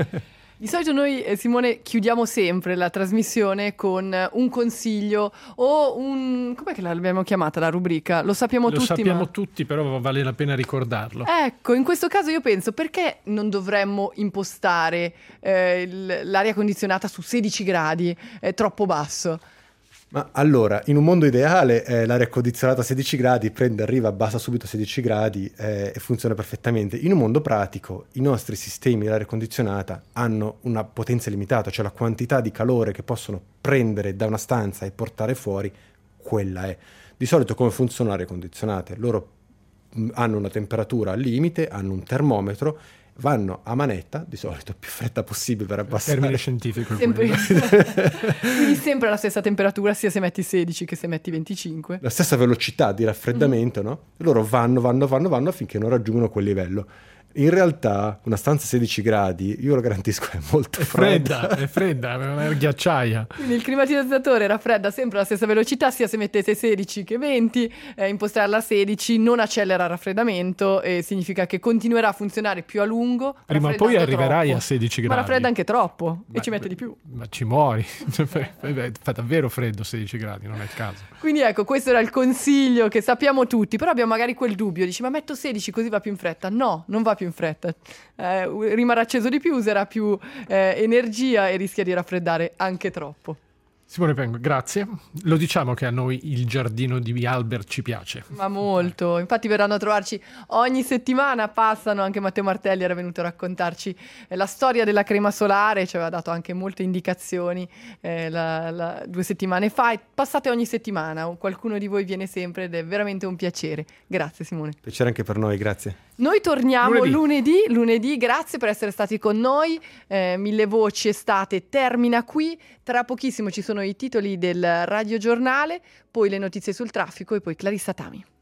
S1: Di solito noi, eh, Simone, chiudiamo sempre la trasmissione con un consiglio o un... com'è che l'abbiamo chiamata la rubrica? Lo sappiamo
S2: Lo
S1: tutti,
S2: sappiamo
S1: ma...
S2: tutti, però vale la pena ricordarlo.
S1: Ecco, in questo caso io penso, perché non dovremmo impostare eh, l- l'aria condizionata su sedici gradi, è troppo basso?
S5: Ma allora, in un mondo ideale eh, l'aria condizionata a sedici gradi prende, arriva, abbassa subito a sedici gradi eh, e funziona perfettamente. In un mondo pratico i nostri sistemi di aria condizionata hanno una potenza limitata, cioè la quantità di calore che possono prendere da una stanza e portare fuori, quella è. Di solito come funzionano le aria condizionate? Loro mh, hanno una temperatura al limite, hanno un termometro, vanno a manetta, di solito più fretta possibile per abbassare.
S2: Termine scientifico.
S1: Sempre... Quindi sempre la stessa temperatura sia se metti sedici che se metti venticinque.
S5: La stessa velocità di raffreddamento, mm-hmm. no? Loro vanno, vanno, vanno, vanno finché non raggiungono quel livello. In realtà una stanza a sedici gradi, io lo garantisco, è molto
S2: è
S5: fredda.
S2: fredda. È fredda, è una ghiacciaia.
S1: Quindi il climatizzatore raffredda sempre alla stessa velocità, sia se mettete sedici che venti, eh, impostarla a sedici non accelera il raffreddamento e significa che continuerà a funzionare più a lungo.
S2: Prima o poi arriverai
S1: troppo.
S2: a sedici gradi.
S1: Ma raffredda anche troppo
S2: ma,
S1: e ci mette di più.
S2: Ma ci muori. Fa davvero freddo sedici gradi, non è il caso.
S1: Quindi ecco, questo era il consiglio che sappiamo tutti, però abbiamo magari quel dubbio, dici ma metto sedici così va più in fretta. No, non va più in fretta, eh, rimarrà acceso di più, userà più eh, energia e rischia di raffreddare anche troppo.
S2: Simone Pengo, grazie. Lo diciamo che a noi il giardino di Albert ci piace.
S1: Ma molto, infatti verranno a trovarci ogni settimana, passano, anche Matteo Martelli era venuto a raccontarci eh, la storia della crema solare, ci aveva dato anche molte indicazioni eh, la, la, due settimane fa, e passate ogni settimana, qualcuno di voi viene sempre ed è veramente un piacere. Grazie Simone.
S5: Piacere anche per noi, grazie.
S1: Noi torniamo
S2: Lunedì.
S1: lunedì, lunedì, grazie per essere stati con noi, eh, Mille Voci Estate termina qui, tra pochissimo ci sono i titoli del radiogiornale, poi le notizie sul traffico e poi Clarissa Tami.